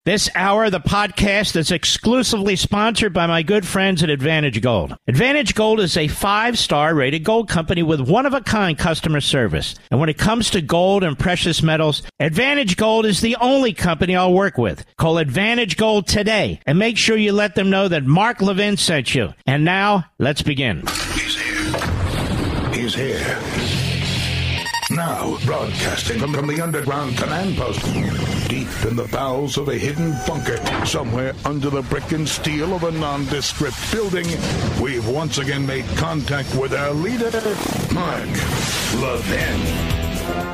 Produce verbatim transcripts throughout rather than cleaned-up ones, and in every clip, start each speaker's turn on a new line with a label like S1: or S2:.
S1: This hour of the podcast is exclusively sponsored by my good friends at Advantage Gold. Advantage Gold is a five-star rated gold company with one-of-a-kind customer service. And when it comes to gold and precious metals, Advantage Gold is the only company I'll work with. Call Advantage Gold today and make sure you let them know that Mark Levin sent you. And now, let's begin.
S2: He's here. He's here. Now, broadcasting from, from the underground command post, deep in the bowels of a hidden bunker, somewhere under the brick and steel of a nondescript building, we've once again made contact with our leader, Mark Levin.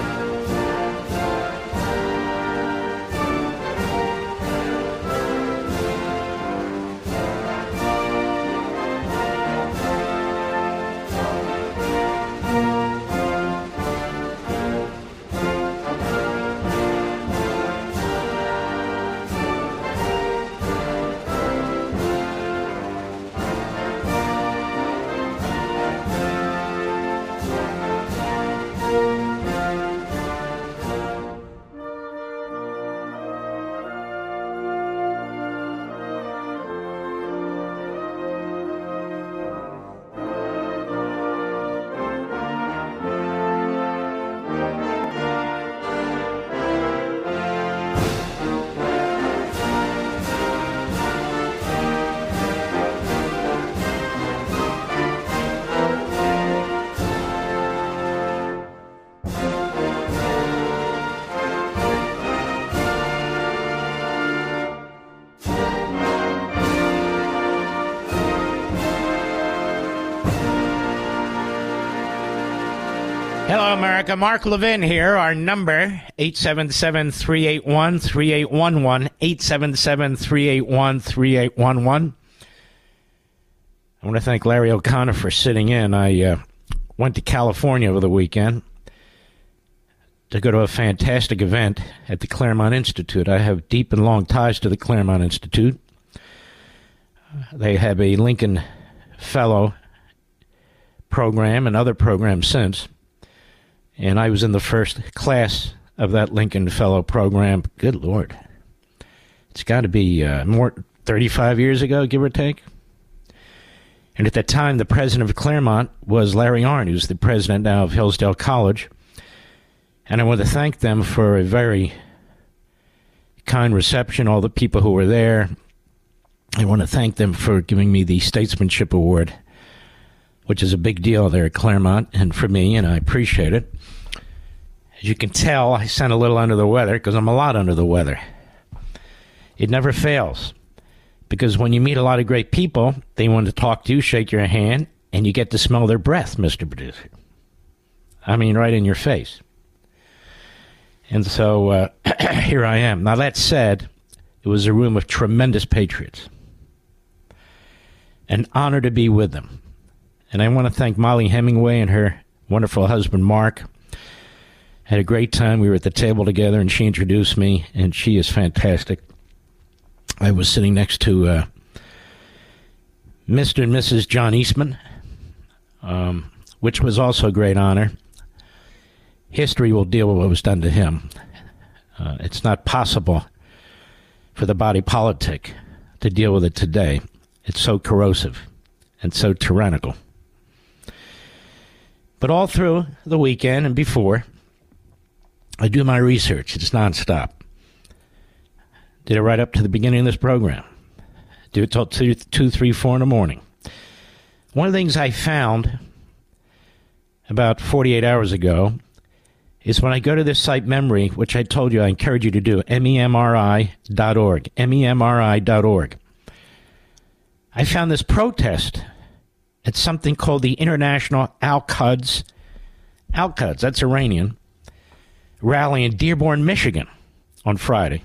S1: Hello, America. Mark Levin here. Our number, eight seven seven, three eight one, three eight one one, eight seven seven, three eight one, three eight one one. I want to thank Larry O'Connor for sitting in. I uh, went to California over the weekend to go to a fantastic event at the Claremont Institute. I have deep and long ties to the Claremont Institute. They have a Lincoln Fellow program and other programs since. And I was in the first class of that Lincoln Fellow program. Good Lord. It's got to be uh, more thirty-five years ago, give or take. And at that time, the president of Claremont was Larry Arnn, who's the president now of Hillsdale College. And I want to thank them for a very kind reception, all the people who were there. I want to thank them for giving me the Statesmanship Award, which is a big deal there at Claremont and for me, and I appreciate it. As you can tell, I sound a little under the weather because I'm a lot under the weather. It never fails, because when you meet a lot of great people, they want to talk to you, shake your hand, and you get to smell their breath, Mister Producer. I mean, right in your face. And so uh, here I am. Now, that said, it was a room of tremendous patriots. An honor to be with them. And I want to thank Molly Hemingway and her wonderful husband, Mark. Had a great time. We were at the table together, and she introduced me, and she is fantastic. I was sitting next to uh, Mister and Missus John Eastman, um, which was also a great honor. History will deal with what was done to him. Uh, it's not possible for the body politic to deal with it today. It's so corrosive and so tyrannical. But all through the weekend and before, I do my research. It's nonstop. Did it right up to the beginning of this program. Do it till two, two, three, four in the morning. One of the things I found about forty-eight hours ago is when I go to this site Memory, which I told you I encourage you to do, M E M R I dot org, M E M R I dot org. I found this protest at something called the International Al-Quds, Al-Quds, that's Iranian, rally in Dearborn, Michigan on Friday.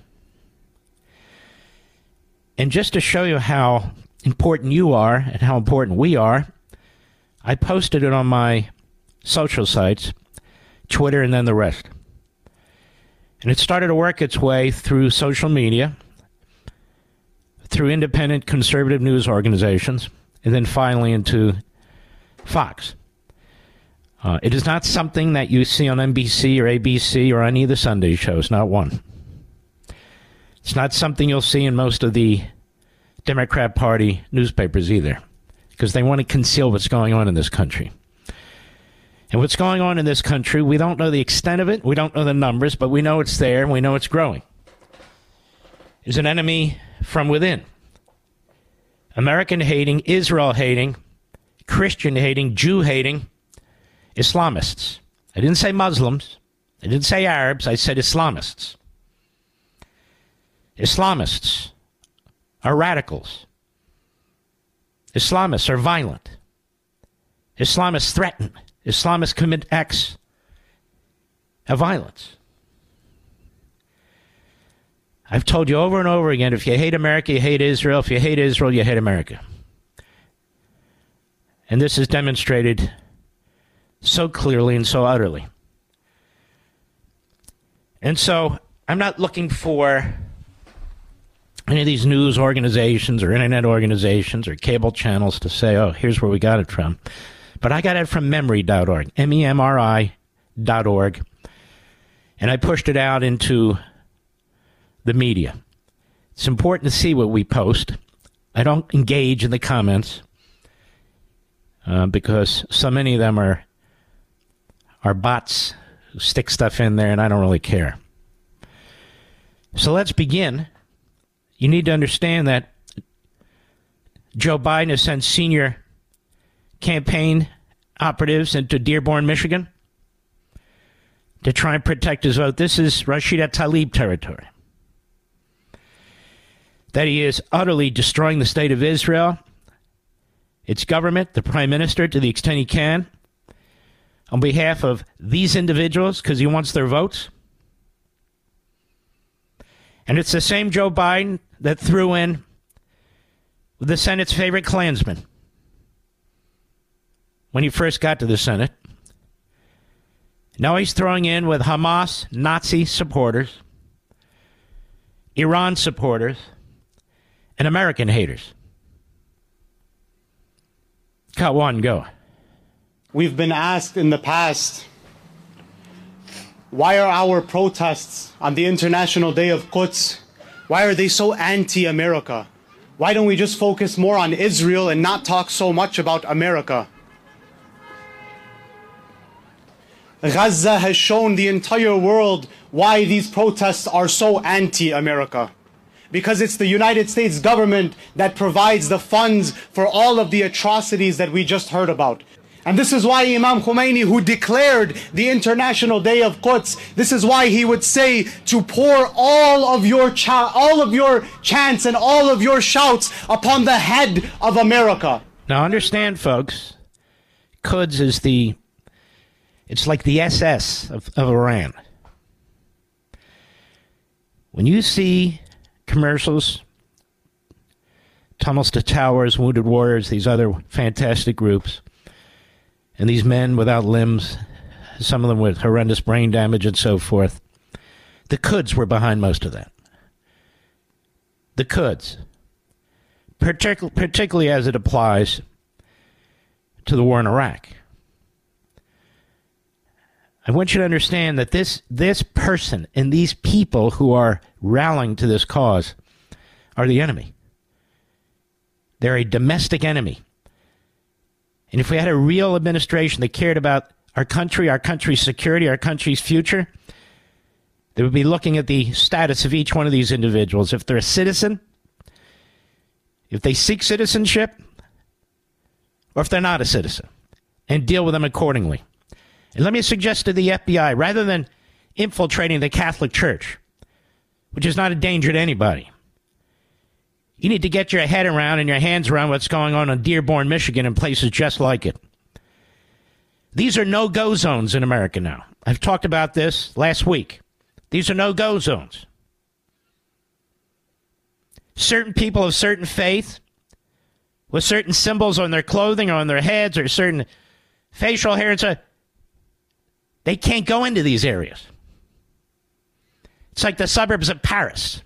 S1: And just to show you how important you are and how important we are, I posted it on my social sites, Twitter, and then the rest. And it started to work its way through social media, through independent conservative news organizations, and then finally into Fox. Uh, it is not something that you see on N B C or A B C or any of the Sunday shows, not one. It's not something you'll see in most of the Democrat Party newspapers either, because they want to conceal what's going on in this country. And what's going on in this country, we don't know the extent of it, we don't know the numbers, but we know it's there and we know it's growing. Is an enemy from within. American-hating, Israel-hating, Christian-hating, Jew-hating Islamists. I didn't say Muslims. I didn't say Arabs. I said Islamists. Islamists are radicals. Islamists are violent. Islamists threaten. Islamists commit acts of violence. I've told you over and over again, if you hate America, you hate Israel. If you hate Israel, you hate America. And this is demonstrated so clearly and so utterly. And so I'm not looking for any of these news organizations or internet organizations or cable channels to say, oh, here's where we got it from. But I got it from memory dot org, M E M R I dot org. And I pushed it out into the media. It's important to see what we post. I don't engage in the comments uh, because so many of them are, are bots who stick stuff in there, and I don't really care. So let's begin. You need to understand that Joe Biden has sent senior campaign operatives into Dearborn, Michigan to try and protect his vote. This is Rashida Tlaib territory. That he is utterly destroying the state of Israel, its government, the prime minister, to the extent he can, on behalf of these individuals, because he wants their votes. And it's the same Joe Biden that threw in the Senate's favorite Klansman when he first got to the Senate. Now he's throwing in with Hamas, Nazi supporters, Iran supporters, and American haters. Cut one, go.
S3: We've been asked in the past, why are our protests on the International Day of Quds, why are they so anti-America? Why don't we just focus more on Israel and not talk so much about America? Gaza has shown the entire world why these protests are so anti-America. Because it's the United States government that provides the funds for all of the atrocities that we just heard about. And this is why Imam Khomeini, who declared the International Day of Quds, this is why he would say to pour all of your cha- all of your chants and all of your shouts upon the head of America.
S1: Now understand, folks, Quds is the, it's like the S S of, of Iran. When you see commercials, Tunnels to Towers, Wounded Warriors, these other fantastic groups, and these men without limbs, some of them with horrendous brain damage and so forth, the Quds were behind most of that. The Quds. Partic- particularly as it applies to the war in Iraq. I want you to understand that this, this person and these people who are rallying to this cause are the enemy. They're a domestic enemy. And if we had a real administration that cared about our country, our country's security, our country's future, they would be looking at the status of each one of these individuals. If they're a citizen, if they seek citizenship, or if they're not a citizen, and deal with them accordingly. And let me suggest to the F B I, rather than infiltrating the Catholic Church, which is not a danger to anybody, you need to get your head around and your hands around what's going on in Dearborn, Michigan, and places just like it. These are no-go zones in America now. I've talked about this last week. These are no-go zones. Certain people of certain faith, with certain symbols on their clothing or on their heads or certain facial hair, and so, they can't go into these areas. It's like the suburbs of Paris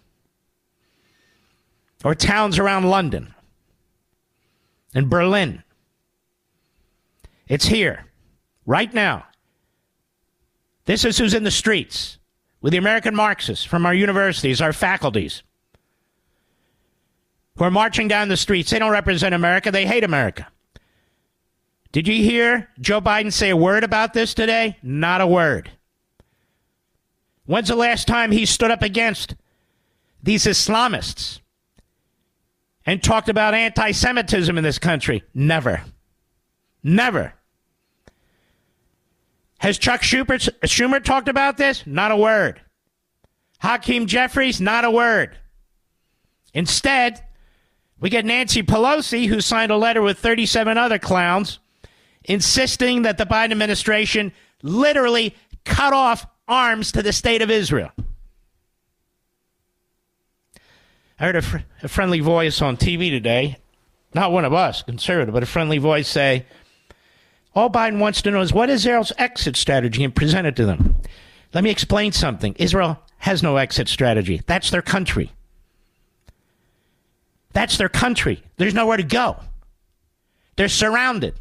S1: or towns around London and Berlin. It's here, right now. This is who's in the streets with the American Marxists from our universities, our faculties, who are marching down the streets. They don't represent America. They hate America. Did you hear Joe Biden say a word about this today? Not a word. When's the last time he stood up against these Islamists and talked about anti-Semitism in this country? Never. Never. Has Chuck Schumer, Schumer talked about this? Not a word. Hakeem Jeffries? Not a word. Instead, we get Nancy Pelosi, who signed a letter with thirty-seven other clowns, insisting that the Biden administration literally cut off arms to the state of Israel. I heard a, fr- a friendly voice on T V today, not one of us, conservative, but a friendly voice say, all Biden wants to know is what is Israel's exit strategy, and present it to them. Let me explain something. Israel has no exit strategy. That's their country. That's their country. There's nowhere to go. They're surrounded.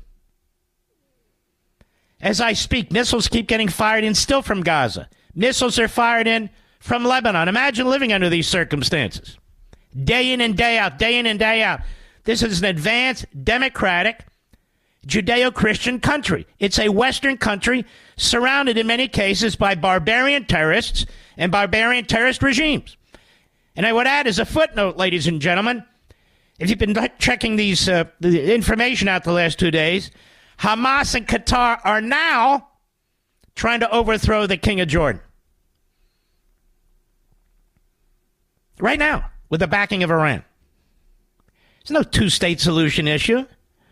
S1: As I speak, missiles keep getting fired in still from Gaza. Missiles are fired in from Lebanon. Imagine living under these circumstances. Day in and day out, day in and day out. This is an advanced, democratic, Judeo-Christian country. It's a Western country surrounded in many cases by barbarian terrorists and barbarian terrorist regimes. And I would add as a footnote, ladies and gentlemen, if you've been checking these uh, the information out the last two days, Hamas and Qatar are now trying to overthrow the King of Jordan. Right now, with the backing of Iran. There's no two-state solution issue.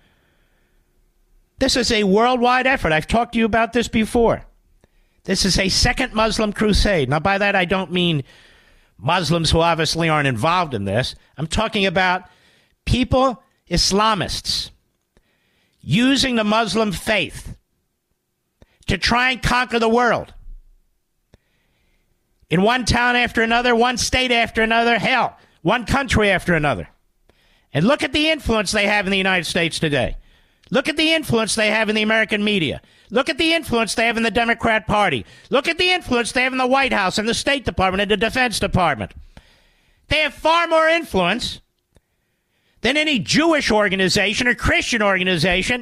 S1: This is a worldwide effort. I've talked to you about this before. This is a second Muslim crusade. Now, by that, I don't mean Muslims who obviously aren't involved in this. I'm talking about people, Islamists, using the Muslim faith to try and conquer the world. In one town after another, one state after another, hell, one country after another. And look at the influence they have in the United States today. Look at the influence they have in the American media. Look at the influence they have in the Democrat Party. Look at the influence they have in the White House and the State Department and the Defense Department. They have far more influence than any Jewish organization or Christian organization.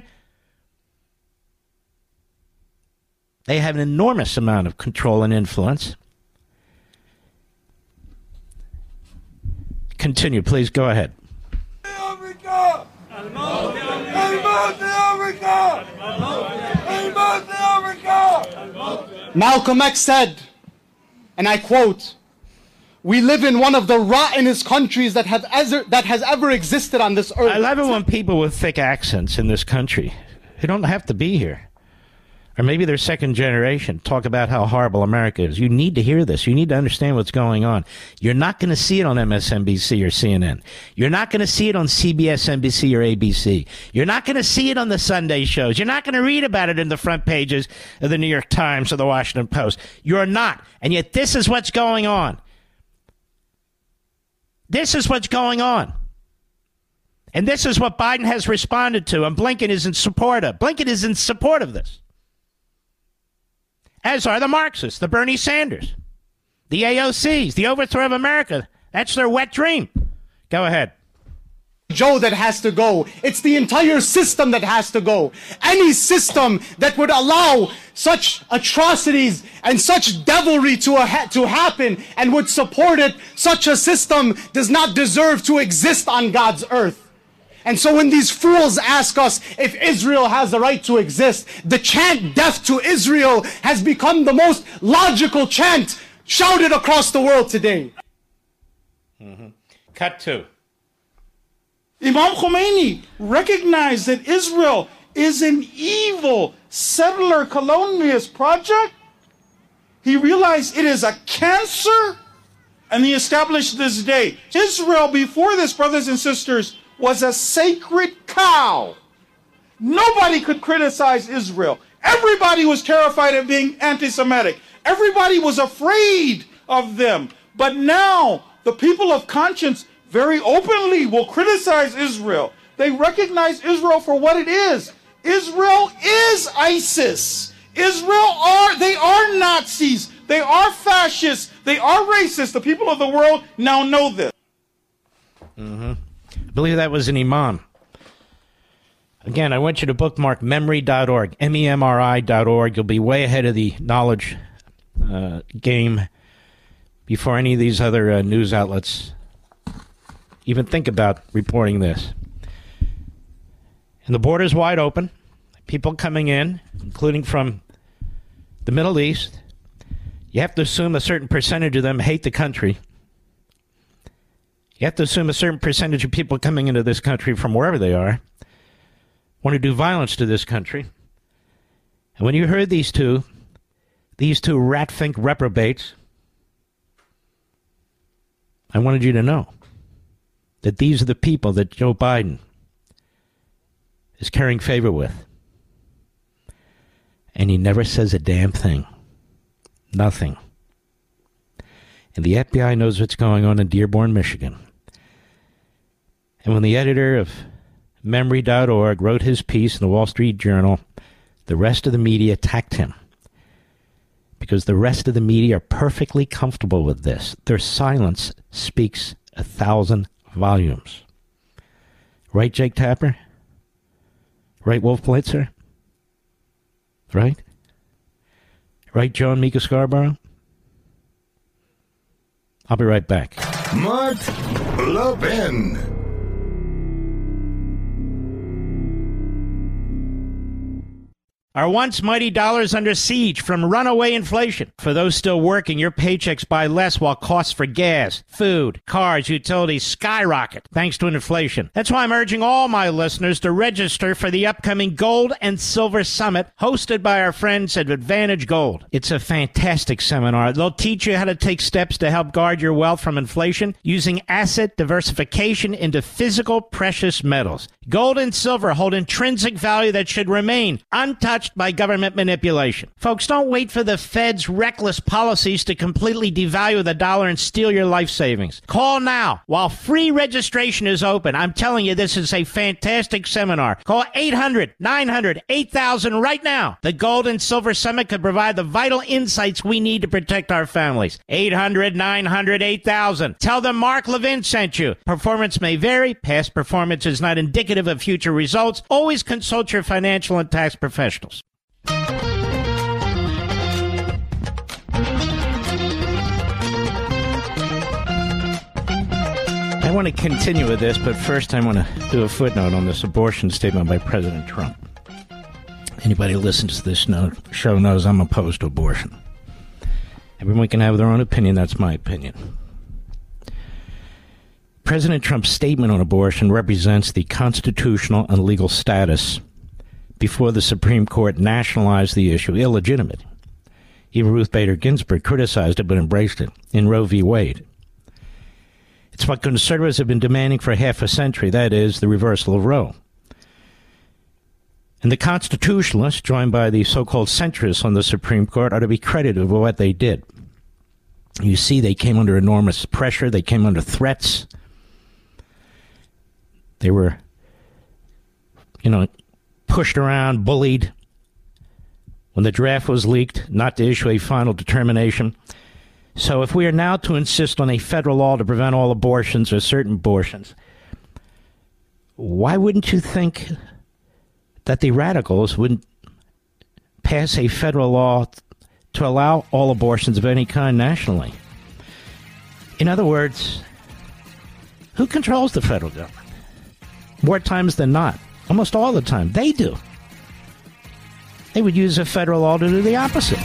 S1: They have an enormous amount of control and influence. Continue, please. Go ahead.
S3: Malcolm X said, and I quote, "We live in one of the rottenest countries that have ever, that has ever existed on this earth."
S1: I love it when people with thick accents in this country, who don't have to be here, or maybe they're second generation, talk about how horrible America is. You need to hear this. You need to understand what's going on. You're not going to see it on M S N B C or C N N. You're not going to see it on C B S, N B C, or A B C. You're not going to see it on the Sunday shows. You're not going to read about it in the front pages of the New York Times or the Washington Post. You're not. And yet this is what's going on. This is what's going on. And this is what Biden has responded to, and Blinken is in support of. Blinken is in support of this. As are the Marxists, the Bernie Sanders, the A O Cs, the overthrow of America. That's their wet dream. Go ahead.
S3: Joe, that has to go. It's the entire system that has to go. Any system that would allow such atrocities and such devilry to, ha- to happen and would support it, such a system does not deserve to exist on God's earth. And so when these fools ask us if Israel has the right to exist, the chant "Death to Israel" has become the most logical chant shouted across the world today.
S1: Mm-hmm. Cut two.
S4: Imam Khomeini recognized that Israel is an evil settler colonialist project. He realized it is a cancer, and he established this day. Israel, before this, brothers and sisters, was a sacred cow. Nobody could criticize Israel. Everybody was terrified of being anti-Semitic. Everybody was afraid of them. But now, the people of conscience very openly will criticize Israel. They recognize Israel for what it is. Israel is ISIS. Israel are, they are Nazis. They are fascists. They are racist. The people of the world now know this.
S1: Mm-hmm. I believe that was an imam. Again, I want you to bookmark memory dot org, M E M R I dot org. You'll be way ahead of the knowledge uh, game before any of these other uh, news outlets even think about reporting this. And the border's wide open. People coming in, including from the Middle East. You have to assume a certain percentage of them hate the country. You have to assume a certain percentage of people coming into this country from wherever they are want to do violence to this country. And when you heard these two, these two rat-fink reprobates, I wanted you to know that these are the people that Joe Biden is carrying favor with. And he never says a damn thing. Nothing. And the F B I knows what's going on in Dearborn, Michigan. And when the editor of memory dot org wrote his piece in the Wall Street Journal, the rest of the media attacked him. Because the rest of the media are perfectly comfortable with this. Their silence speaks a thousand volumes. Right, Jake Tapper? Right, Wolf Blitzer? Right? Right, Joe Mika Scarborough? I'll be right back.
S2: Mark Levin.
S1: Our once mighty dollar's under siege from runaway inflation. For those still working, your paychecks buy less while costs for gas, food, cars, utilities skyrocket thanks to inflation. That's why I'm urging all my listeners to register for the upcoming Gold and Silver Summit hosted by our friends at Advantage Gold. It's a fantastic seminar. They'll teach you how to take steps to help guard your wealth from inflation using asset diversification into physical precious metals. Gold and silver hold intrinsic value that should remain untouched by government manipulation. Folks, don't wait for the Fed's reckless policies to completely devalue the dollar and steal your life savings. Call now while free registration is open. I'm telling you, this is a fantastic seminar. Call eight hundred, nine hundred, eight thousand right now. The Gold and Silver Summit could provide the vital insights we need to protect our families. eight hundred, nine hundred, eight thousand. Tell them Mark Levin sent you. Performance may vary. Past performance is not indicative of future results. Always consult your financial and tax professionals. I want to continue with this, but first I want to do a footnote on this abortion statement by President Trump. Anybody who listens to this show knows I'm opposed to abortion. Everyone can have their own opinion. That's my opinion. President Trump's statement on abortion represents the constitutional and legal status before the Supreme Court nationalized the issue illegitimate. Even Ruth Bader Ginsburg criticized it but embraced it in Roe v. Wade. It's what conservatives have been demanding for half a century, that is, the reversal of Roe. And the constitutionalists, joined by the so-called centrists on the Supreme Court, are to be credited for what they did. You see, they came under enormous pressure. They came under threats. They were, you know, pushed around, bullied. When the draft was leaked, not to issue a final determination. So if we are now to insist on a federal law to prevent all abortions or certain abortions, why wouldn't you think that the radicals wouldn't pass a federal law to allow all abortions of any kind nationally? In other words, who controls the federal government? More times than not. Almost all the time. They do. They would use a federal law to do the opposite.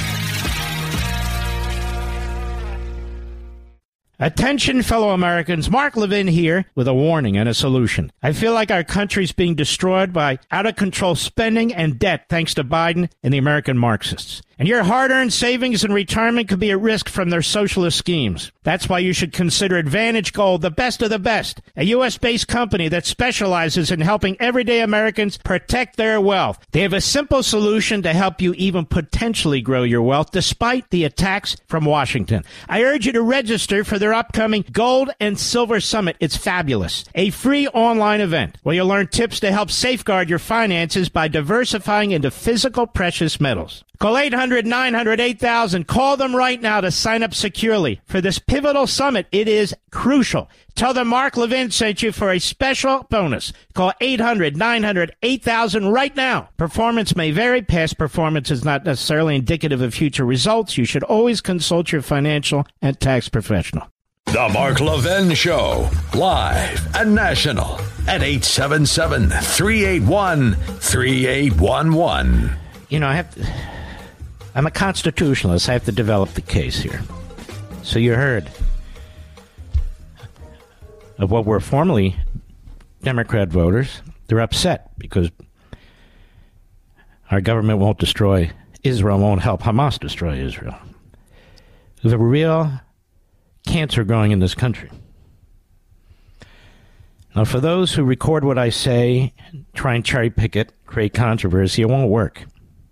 S1: Attention, fellow Americans. Mark Levin here with a warning and a solution. I feel like our country's being destroyed by out-of-control spending and debt thanks to Biden and the American Marxists. And your hard-earned savings and retirement could be at risk from their socialist schemes. That's why you should consider Advantage Gold, the best of the best, a U S-based company that specializes in helping everyday Americans protect their wealth. They have a simple solution to help you even potentially grow your wealth despite the attacks from Washington. I urge you to register for their upcoming Gold and Silver Summit. It's fabulous. A free online event where you'll learn tips to help safeguard your finances by diversifying into physical precious metals. Call eight hundred nine hundred eight thousand. Call them right now to sign up securely for this pivotal summit. It is crucial. Tell them Mark Levin sent you for a special bonus. Call eight hundred nine hundred eight thousand right now. Performance may vary. Past performance is not necessarily indicative of future results. You should always consult your financial and tax professional.
S5: The Mark Levin Show, live and national at eight seven seven, three eight one, three eight one one.
S1: You know, I have to, I'm a constitutionalist. I have to develop the case here. So you heard of what were formerly Democrat voters. They're upset because our government won't destroy Israel, won't help Hamas destroy Israel. There's a real cancer growing in this country. Now, for those who record what I say, try and cherry pick it, create controversy, it won't work.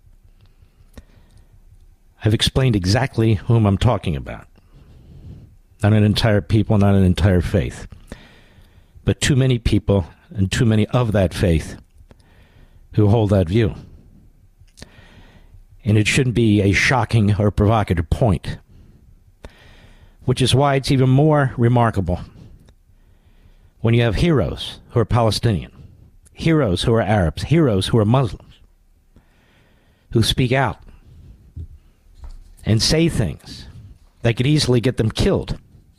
S1: I've explained exactly whom I'm talking about. Not an entire people, not an entire faith. But too many people and too many of that faith who hold that view. And it shouldn't be a shocking or provocative point. Which is why it's even more remarkable when you have heroes who are Palestinian, heroes who are Arabs, heroes who are Muslims, who speak out and say things that could easily get them killed.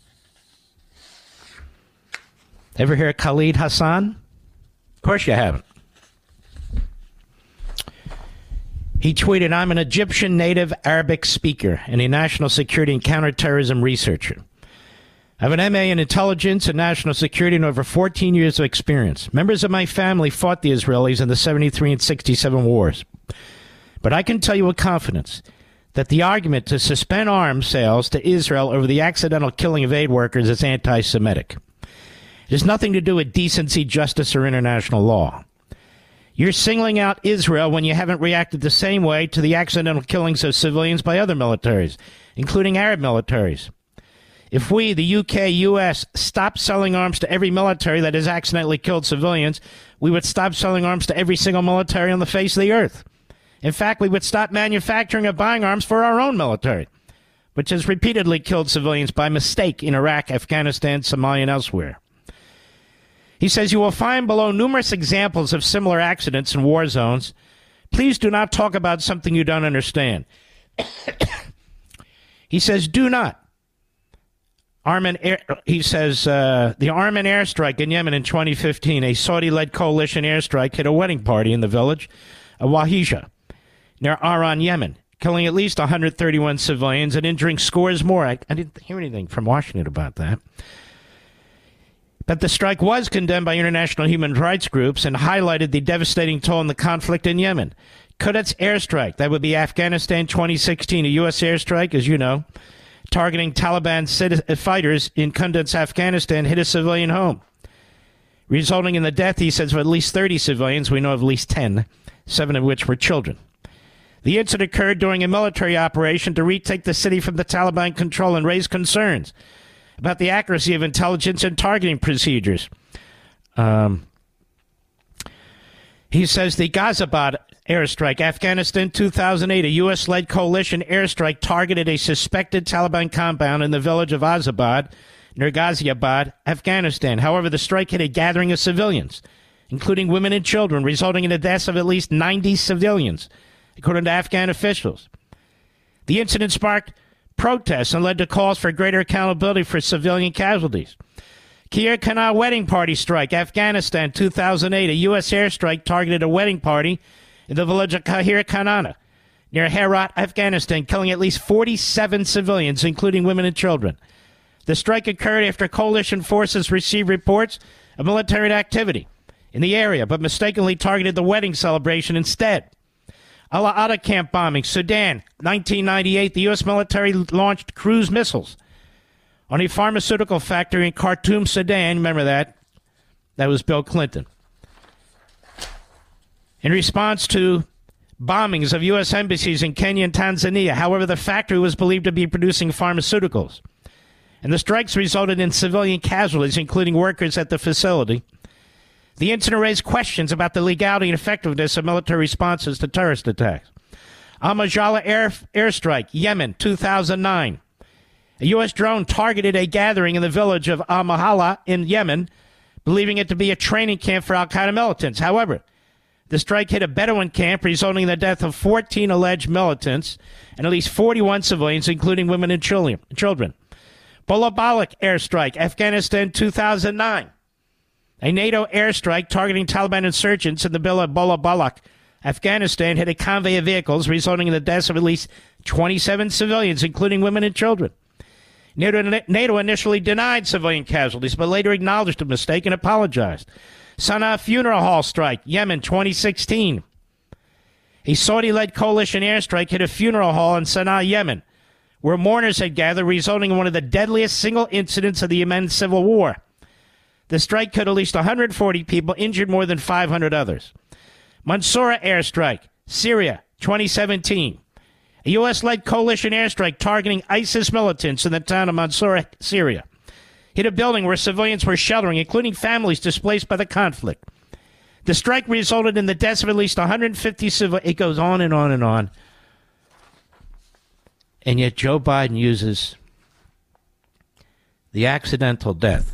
S1: Ever hear of Khalid Hassan? Of course you haven't. He tweeted, I'm an Egyptian native Arabic speaker and a national security and counterterrorism researcher. I have an M A in intelligence and national security and over fourteen years of experience. Members of my family fought the Israelis in the seventy-three and sixty-seven wars. But I can tell you with confidence that the argument to suspend arms sales to Israel over the accidental killing of aid workers is anti-Semitic. It has nothing to do with decency, justice, or international law. You're singling out Israel when you haven't reacted the same way to the accidental killings of civilians by other militaries, including Arab militaries. If we, the U K, U S, stop selling arms to every military that has accidentally killed civilians, we would stop selling arms to every single military on the face of the earth. In fact, we would stop manufacturing and buying arms for our own military, which has repeatedly killed civilians by mistake in Iraq, Afghanistan, Somalia, and elsewhere. He says, you will find below numerous examples of similar accidents in war zones. Please do not talk about something you don't understand. He says, do not. Arm air, he says, uh, the arm and airstrike in Yemen in twenty fifteen, a Saudi-led coalition airstrike hit a wedding party in the village of Wahija, near Aran, Yemen, killing at least one hundred thirty-one civilians and injuring scores more. I, I didn't hear anything from Washington about that. But the strike was condemned by international human rights groups and highlighted the devastating toll in the conflict in Yemen. Quds airstrike, that would be Afghanistan twenty sixteen, a U S airstrike, as you know, targeting Taliban fighters in Kunduz, Afghanistan, hit a civilian home, resulting in the death, he says, of at least thirty civilians. We know of at least ten, seven of which were children. The incident occurred during a military operation to retake the city from the Taliban control and raise concerns about the accuracy of intelligence and targeting procedures. Um, he says the Ghaziabad airstrike, Afghanistan two thousand eight, a U S-led coalition airstrike targeted a suspected Taliban compound in the village of Azabad, near Ghaziabad, Afghanistan. However, the strike hit a gathering of civilians, including women and children, resulting in the deaths of at least ninety civilians, according to Afghan officials. The incident sparked protests and led to calls for greater accountability for civilian casualties. Khair Khana wedding party strike, Afghanistan two thousand eight, a U S airstrike targeted a wedding party in the village of Khair Khana, near Herat, Afghanistan, killing at least forty-seven civilians, including women and children. The strike occurred after coalition forces received reports of military activity in the area, but mistakenly targeted the wedding celebration instead. Al-Ada camp bombing, Sudan, nineteen ninety-eight, the U S military launched cruise missiles on a pharmaceutical factory in Khartoum, Sudan. Remember that? That was Bill Clinton. In response to bombings of U S embassies in Kenya and Tanzania, however, the factory was believed to be producing pharmaceuticals. And the strikes resulted in civilian casualties, including workers at the facility. The incident raised questions about the legality and effectiveness of military responses to terrorist attacks. Al-Majala air, airstrike, Yemen, two thousand nine. A U S drone targeted a gathering in the village of Al-Mahala in Yemen, believing it to be a training camp for al-Qaeda militants. However, the strike hit a Bedouin camp, resulting in the death of fourteen alleged militants and at least forty-one civilians, including women and children. Bolabalak airstrike, Afghanistan, two thousand nine. A NATO airstrike targeting Taliban insurgents in the village of Bolabalak, Afghanistan, hit a convoy of vehicles, resulting in the deaths of at least twenty-seven civilians, including women and children. NATO, NATO initially denied civilian casualties, but later acknowledged a mistake and apologized. Sana'a funeral hall strike, Yemen, twenty sixteen. A Saudi-led coalition airstrike hit a funeral hall in Sana'a, Yemen, where mourners had gathered, resulting in one of the deadliest single incidents of the Yemen civil war. The strike killed at least one hundred forty people, injured more than five hundred others. Mansoura airstrike, Syria, twenty seventeen. A U S-led coalition airstrike targeting ISIS militants in the town of Mansoura, Syria, hit a building where civilians were sheltering, including families displaced by the conflict. The strike resulted in the deaths of at least one hundred fifty civilians. It goes on and on and on. And yet Joe Biden uses the accidental death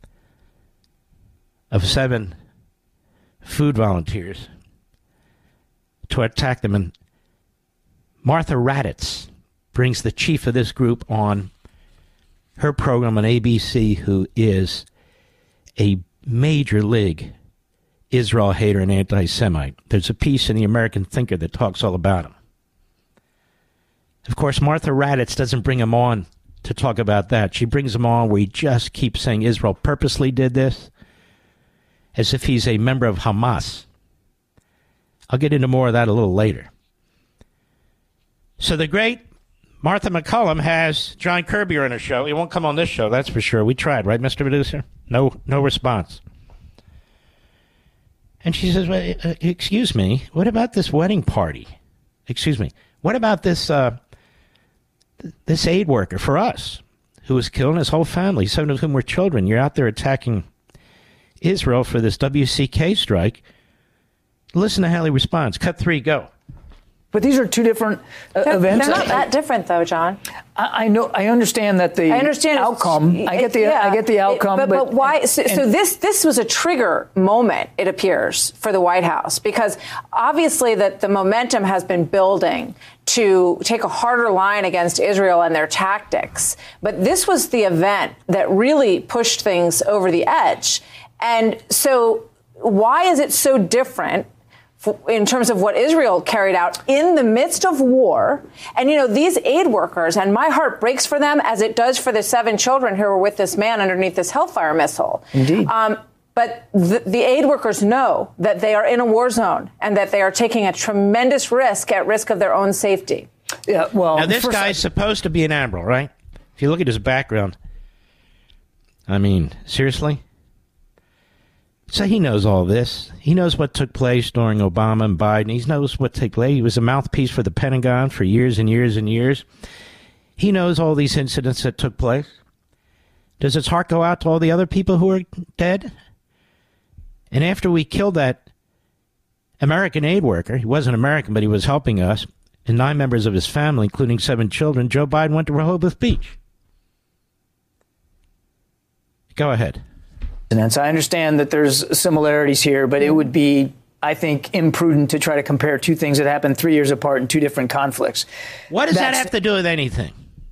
S1: of seven food volunteers to attack them. And Martha Raddatz brings the chief of this group on her program on A B C, who is a major league Israel hater and anti-Semite. There's a piece in the American Thinker that talks all about him. Of course, Martha Raddatz doesn't bring him on to talk about that. She brings him on where he just keeps saying Israel purposely did this, as if he's a member of Hamas. I'll get into more of that a little later. So the great Martha McCullum has John Kirby on her show. He won't come on this show, that's for sure. We tried, right, Mister Producer? No, no response. And she says, well, uh, excuse me, what about this wedding party? Excuse me, what about this uh, th- this aid worker for us who was killed and his whole family, seven of whom were children? You're out there attacking Israel for this W C K strike. Listen to how he responds. Cut three, go.
S6: But these are two different uh,
S7: they're,
S6: events.
S7: They're not that different, though, John.
S6: I, I know. I understand that the
S7: I understand
S6: outcome.
S7: It,
S6: I get the.
S7: yeah,
S6: I get the outcome.
S7: It, but,
S6: but,
S7: but why? So,
S6: and,
S7: so this this was a trigger moment, it appears, for the White House, because obviously that the momentum has been building to take a harder line against Israel and their tactics. But this was the event that really pushed things over the edge. And so, why is it so different in terms of what Israel carried out in the midst of war? And, you know, these aid workers, and my heart breaks for them as it does for the seven children who were with this man underneath this Hellfire missile.
S6: Indeed.
S7: Um, but the, the aid workers know that they are in a war zone and that they are taking a tremendous risk at risk of their own safety.
S6: Yeah, well,
S1: now, this guy's I- supposed to be an admiral, right? If you look at his background, I mean, seriously? So he knows all this. He knows what took place during Obama and Biden. He knows what took place. He was a mouthpiece for the Pentagon for years and years and years. He knows all these incidents that took place. Does his heart go out to all the other people who are dead? And after we killed that American aid worker, he wasn't American, but he was helping us, and nine members of his family, including seven children, Joe Biden went to Rehoboth Beach. Go ahead.
S6: I understand that there's similarities here, but it would be, I think, imprudent to try to compare two things that happened three years apart in two different conflicts.
S1: What does
S6: That's,
S1: that have to do with anything?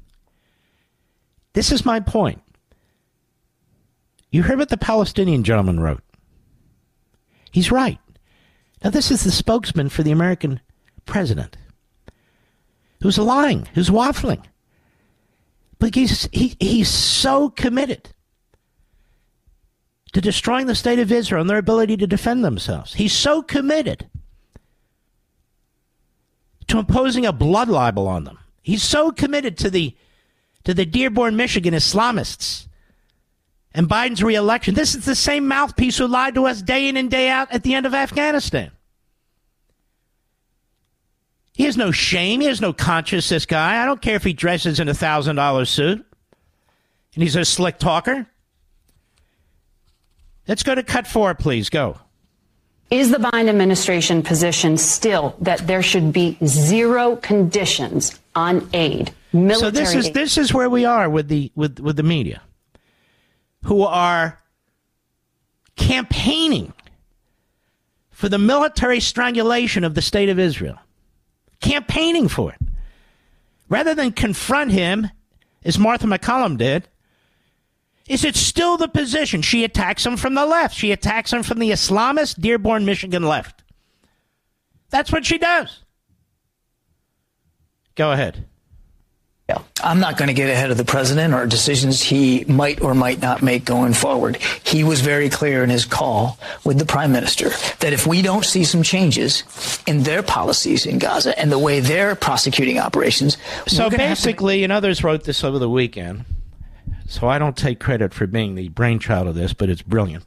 S1: This is my point. You heard what the Palestinian gentleman wrote. He's right. Now, this is the spokesman for the American president who's lying, who's waffling. But he's, he, he's so committed to destroying the state of Israel and their ability to defend themselves. He's so committed to imposing a blood libel on them. He's so committed to the to the Dearborn, Michigan Islamists and Biden's reelection. This is the same mouthpiece who lied to us day in and day out at the end of Afghanistan. He has no shame. He has no conscience, this guy. I don't care if he dresses in a one thousand dollars suit and he's a slick talker. Let's go to cut four, please. Go.
S8: Is the Biden administration position still that there should be zero conditions on aid, military
S1: So this is
S8: aid?
S1: this is where we are with the with, with the media, who are campaigning for the military strangulation of the state of Israel, campaigning for it, rather than confront him, as Martha MacCallum did. Is it still the position? She attacks him from the left. She attacks him from the Islamist Dearborn, Michigan left. That's what she does. Go ahead.
S6: Yeah. I'm not going to get ahead of the president or decisions he might or might not make going forward. He was very clear in his call with the prime minister that if we don't see some changes in their policies in Gaza and the way they're prosecuting operations.
S1: So basically, to- and others wrote this over the weekend, so I don't take credit for being the brainchild of this, but it's brilliant,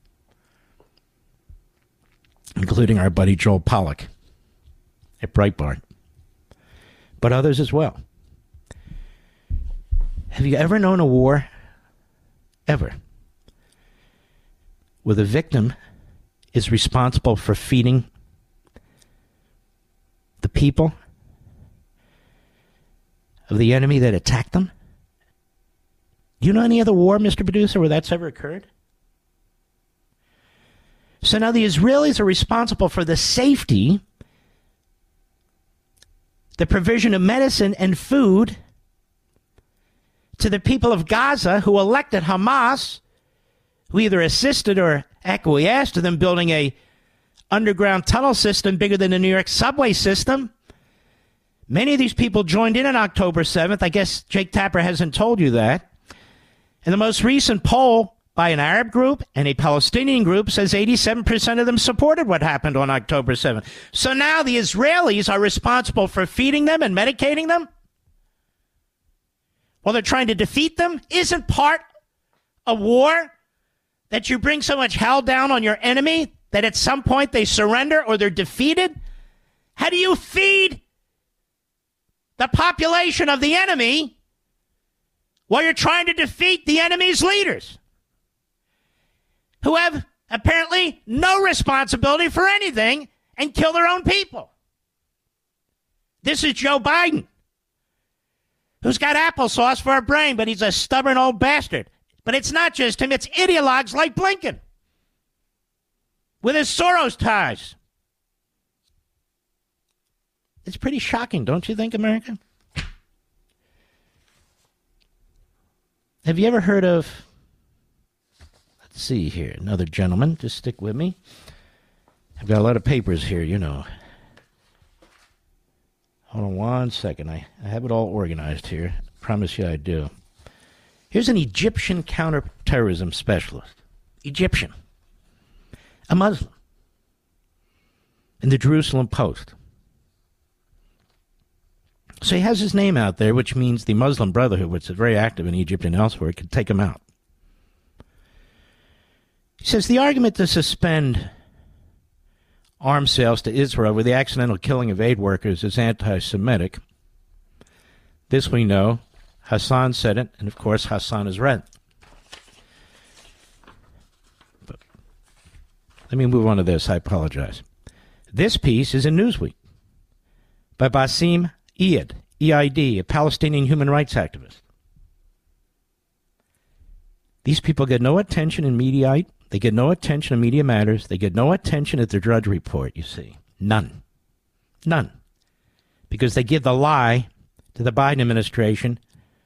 S1: including our buddy Joel Pollack at Breitbart, but others as well. Have you ever known a war, ever, where the victim is responsible for feeding the people of the enemy that attacked them? Do you know any other war, Mister Producer, where that's ever occurred? So now the Israelis are responsible for the safety, the provision of medicine and food to the people of Gaza who elected Hamas, who either assisted or acquiesced to them building a underground tunnel system bigger than the New York subway system. Many of these people joined in on October seventh. I guess Jake Tapper hasn't told you that. And the most recent poll by an Arab group and a Palestinian group says eighty-seven percent of them supported what happened on October seventh. So now the Israelis are responsible for feeding them and medicating them while they're trying to defeat them? Isn't part of war that you bring so much hell down on your enemy that at some point they surrender or they're defeated? How do you feed the population of the enemy while you're trying to defeat the enemy's leaders, who have apparently no responsibility for anything and kill their own people? This is Joe Biden, who's got applesauce for a brain, but he's a stubborn old bastard. But it's not just him, it's ideologues like Blinken with his Soros ties. It's pretty shocking, don't you think, America? Have you ever heard of, let's see here, another gentleman, just stick with me. I've got a lot of papers here, you know. Hold on one second. I, I have it all organized here. I promise you I do. Here's an Egyptian counterterrorism specialist. Egyptian. A Muslim. In the Jerusalem Post. So he has his name out there, which means the Muslim Brotherhood, which is very active in Egypt and elsewhere, could take him out. He says the argument to suspend arms sales to Israel with the accidental killing of aid workers is anti-Semitic. This we know. Hassan said it, and of course Hassan is right. But let me move on to this. I apologize. This piece is in Newsweek by Bassem Eid, E I D, a Palestinian human rights activist. These people get no attention in Mediaite. They get no attention in Media Matters. They get no attention at the Drudge Report, you see. None. None. Because they give the lie to the Biden administration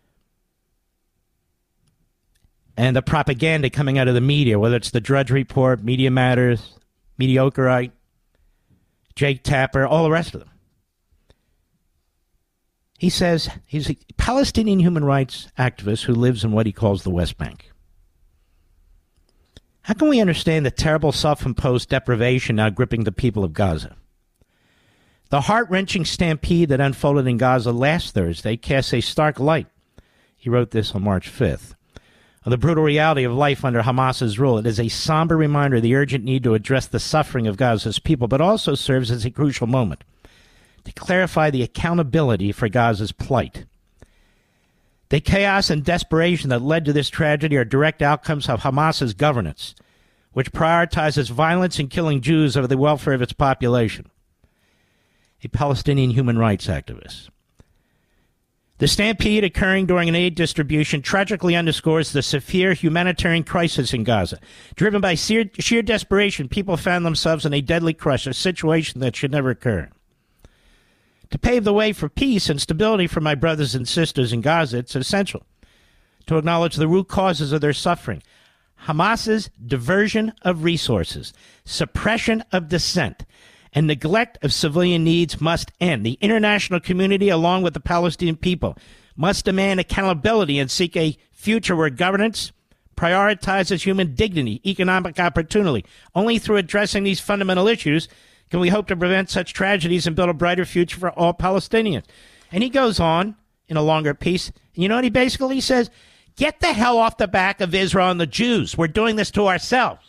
S1: and the propaganda coming out of the media, whether it's the Drudge Report, Media Matters, Mediocreite, Jake Tapper, all the rest of them. He says he's a Palestinian human rights activist who lives in what he calls the West Bank. How can we understand the terrible self-imposed deprivation now gripping the people of Gaza? The heart-wrenching stampede that unfolded in Gaza last Thursday casts a stark light, he wrote this on March fifth, on the brutal reality of life under Hamas's rule. It is a somber reminder of the urgent need to address the suffering of Gaza's people, but also serves as a crucial moment to clarify the accountability for Gaza's plight. The chaos and desperation that led to this tragedy are direct outcomes of Hamas's governance, which prioritizes violence and killing Jews over the welfare of its population. A Palestinian human rights activist. The stampede occurring during an aid distribution tragically underscores the severe humanitarian crisis in Gaza. Driven by sheer, sheer desperation, people found themselves in a deadly crush, a situation that should never occur. To pave the way for peace and stability for my brothers and sisters in Gaza, it's essential to acknowledge the root causes of their suffering. Hamas's diversion of resources, suppression of dissent, and neglect of civilian needs must end. The international community, along with the Palestinian people, must demand accountability and seek a future where governance prioritizes human dignity, economic opportunity. Only through addressing these fundamental issues can we hope to prevent such tragedies and build a brighter future for all Palestinians. And he goes on in a longer piece. And you know what he basically says? Get the hell off the back of Israel and the Jews. We're doing this to ourselves.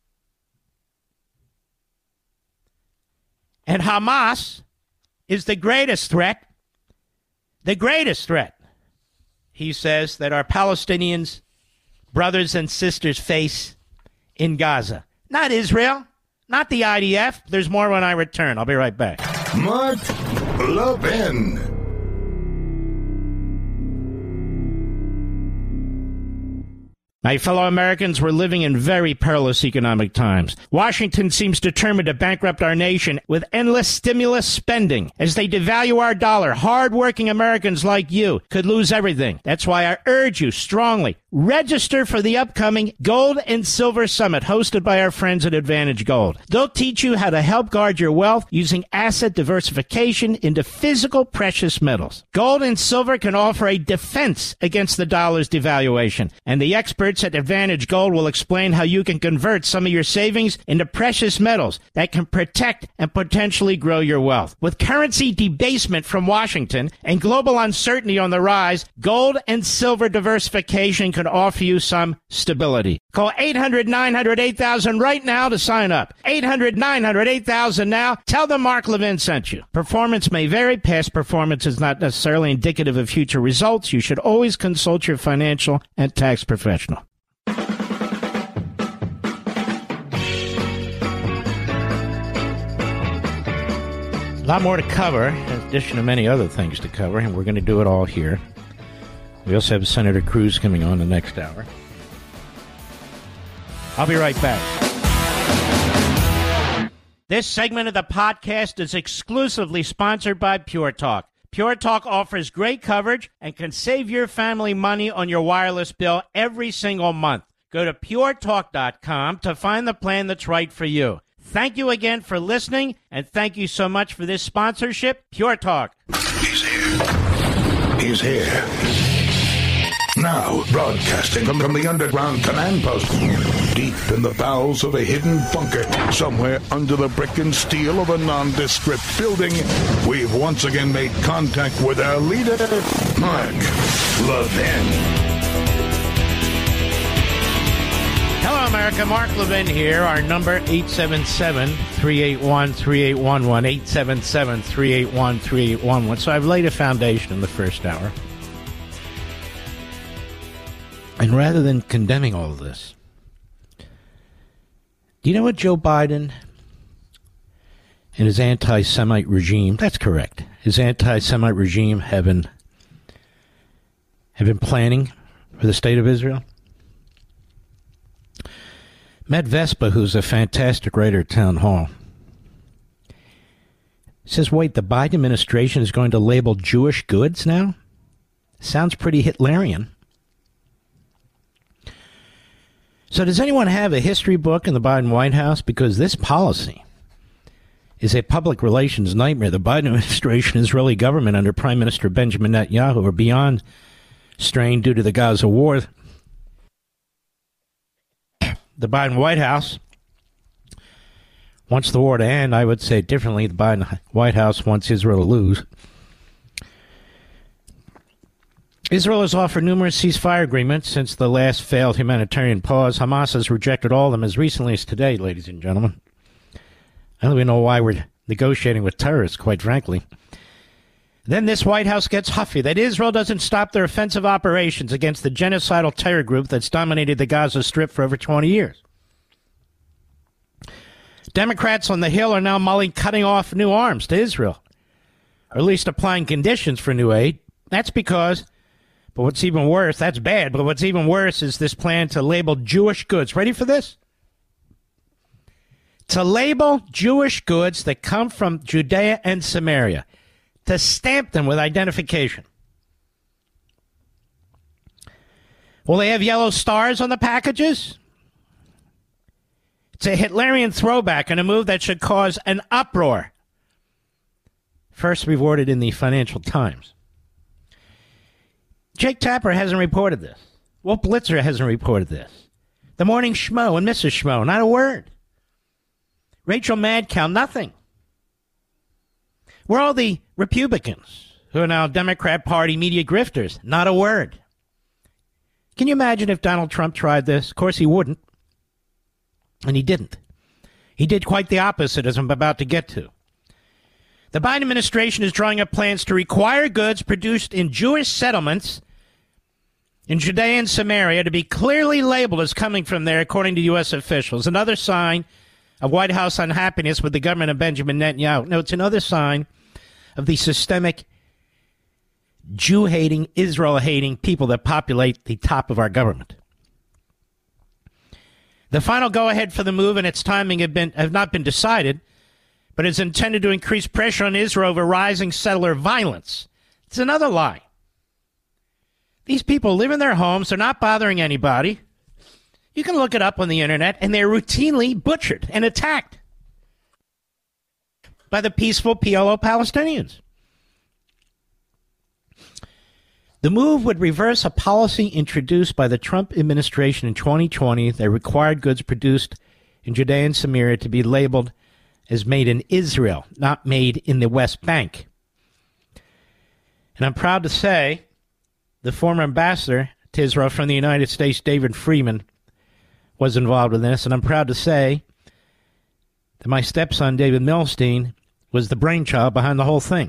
S1: And Hamas is the greatest threat, the greatest threat, he says, that our Palestinians, brothers and sisters, face in Gaza. Not Israel, not the I D F. There's more when I return. I'll be right back.
S2: Mark Levin.
S1: My fellow Americans, we're living in very perilous economic times. Washington seems determined to bankrupt our nation with endless stimulus spending. As they devalue our dollar, hard-working Americans like you could lose everything. That's why I urge you strongly, register for the upcoming Gold and Silver Summit hosted by our friends at Advantage Gold. They'll teach you how to help guard your wealth using asset diversification into physical precious metals. Gold and silver can offer a defense against the dollar's devaluation, and the experts at Advantage Gold will explain how you can convert some of your savings into precious metals that can protect and potentially grow your wealth. With currency debasement from Washington and global uncertainty on the rise, gold and silver diversification can offer you some stability. Call eight hundred nine hundred eight thousand right now to sign up. eight hundred nine hundred eight thousand now. Tell them Mark Levin sent you. Performance may vary. Past performance is not necessarily indicative of future results. You should always consult your financial and tax professional. A lot more to cover, in addition to many other things to cover, and we're going to do it all here. We also have Senator Cruz coming on the next hour. I'll be right back. This segment of the podcast is exclusively sponsored by Pure Talk. Pure Talk offers great coverage and can save your family money on your wireless bill every single month. Go to pure talk dot com to find the plan that's right for you. Thank you again for listening, and thank you so much for this sponsorship, Pure Talk.
S2: He's here. He's here. Now, broadcasting from, from the underground command post, deep in the bowels of a hidden bunker, somewhere under the brick and steel of a nondescript building, we've once again made contact with our leader, Mark Levin.
S1: Hello, America. Mark Levin here. Our number, eight seven seven, three eight one, three eight one one, eight seven seven, three eight one, three eight one one. So I've laid a foundation in the first hour. And rather than condemning all of this, do you know what Joe Biden and his anti-Semite regime, that's correct, his anti-Semite regime have been, have been planning for the state of Israel? Matt Vespa, who's a fantastic writer at Town Hall, says, wait, the Biden administration is going to label Jewish goods now? Sounds pretty Hitlerian. So does anyone have a history book in the Biden White House? Because this policy is a public relations nightmare. The Biden administration, Israeli government under Prime Minister Benjamin Netanyahu are beyond strained due to the Gaza war. The Biden White House wants the war to end. I would say differently. The Biden White House wants Israel to lose. Israel has offered numerous ceasefire agreements since the last failed humanitarian pause. Hamas has rejected all of them as recently as today, ladies and gentlemen. I don't even know why we're negotiating with terrorists, quite frankly. Then this White House gets huffy that Israel doesn't stop their offensive operations against the genocidal terror group that's dominated the Gaza Strip for over twenty years. Democrats on the Hill are now mulling cutting off new arms to Israel, or at least applying conditions for new aid. That's because, but what's even worse, that's bad, but what's even worse is this plan to label Jewish goods. Ready for this? To label Jewish goods that come from Judea and Samaria, to stamp them with identification. Will they have yellow stars on the packages? It's a Hitlerian throwback and a move that should cause an uproar. First reported in the Financial Times. Jake Tapper hasn't reported this. Wolf Blitzer hasn't reported this. The Morning Schmo and Missus Schmo, not a word. Rachel Madcow, nothing. Where are all the Republicans who are now Democrat Party media grifters? Not a word. Can you imagine if Donald Trump tried this? Of course he wouldn't. And he didn't. He did quite the opposite, as I'm about to get to. The Biden administration is drawing up plans to require goods produced in Jewish settlements in Judea and Samaria to be clearly labeled as coming from there, according to U S officials. Another sign of White House unhappiness with the government of Benjamin Netanyahu. No, it's another sign of the systemic Jew-hating, Israel-hating people that populate the top of our government. The final go-ahead for the move and its timing have, been, have not been decided, but is intended to increase pressure on Israel over rising settler violence. It's another lie. These people live in their homes. They're not bothering anybody. You can look it up on the internet, and they're routinely butchered and attacked by the peaceful P L O Palestinians. The move would reverse a policy introduced by the Trump administration in twenty twenty that required goods produced in Judea and Samaria to be labeled as made in Israel, not made in the West Bank. And I'm proud to say the former ambassador to Israel from the United States, David Freeman, was involved in this, and I'm proud to say that my stepson, David Milstein, was the brainchild behind the whole thing.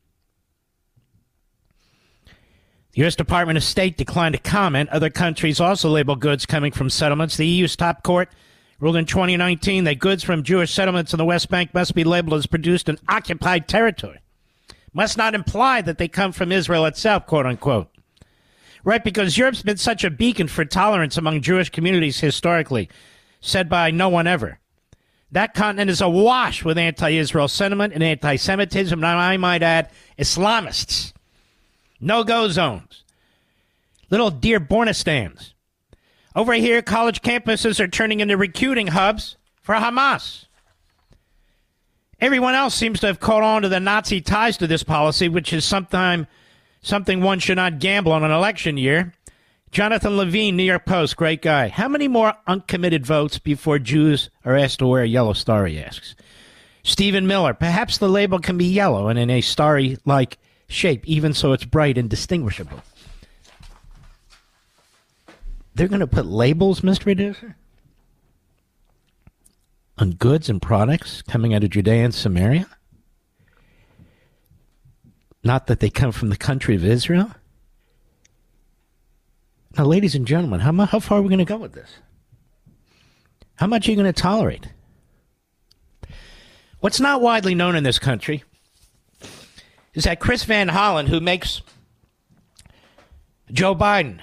S1: The U S Department of State declined to comment. Other countries also label goods coming from settlements. The E U's top court ruled in twenty nineteen that goods from Jewish settlements in the West Bank must be labeled as produced in occupied territory. Must not imply that they come from Israel itself, quote unquote. Right, because Europe's been such a beacon for tolerance among Jewish communities historically, said by no one ever. That continent is awash with anti-Israel sentiment and anti-Semitism, and I might add, Islamists. No-go zones. Little Dearbornistans. Over here, college campuses are turning into recruiting hubs for Hamas. Everyone else seems to have caught on to the Nazi ties to this policy, which is sometime something one should not gamble on an election year. Jonathan Levine, New York Post, great guy. How many more uncommitted votes before Jews are asked to wear a yellow star, he asks. Stephen Miller, perhaps the label can be yellow and in a starry-like shape, even so it's bright and distinguishable. They're going to put labels, Mister Producer, on goods and products coming out of Judea and Samaria? Not that they come from the country of Israel? Now, ladies and gentlemen, how, how far are we going to go with this? How much are you going to tolerate? What's not widely known in this country is that Chris Van Hollen, who makes Joe Biden,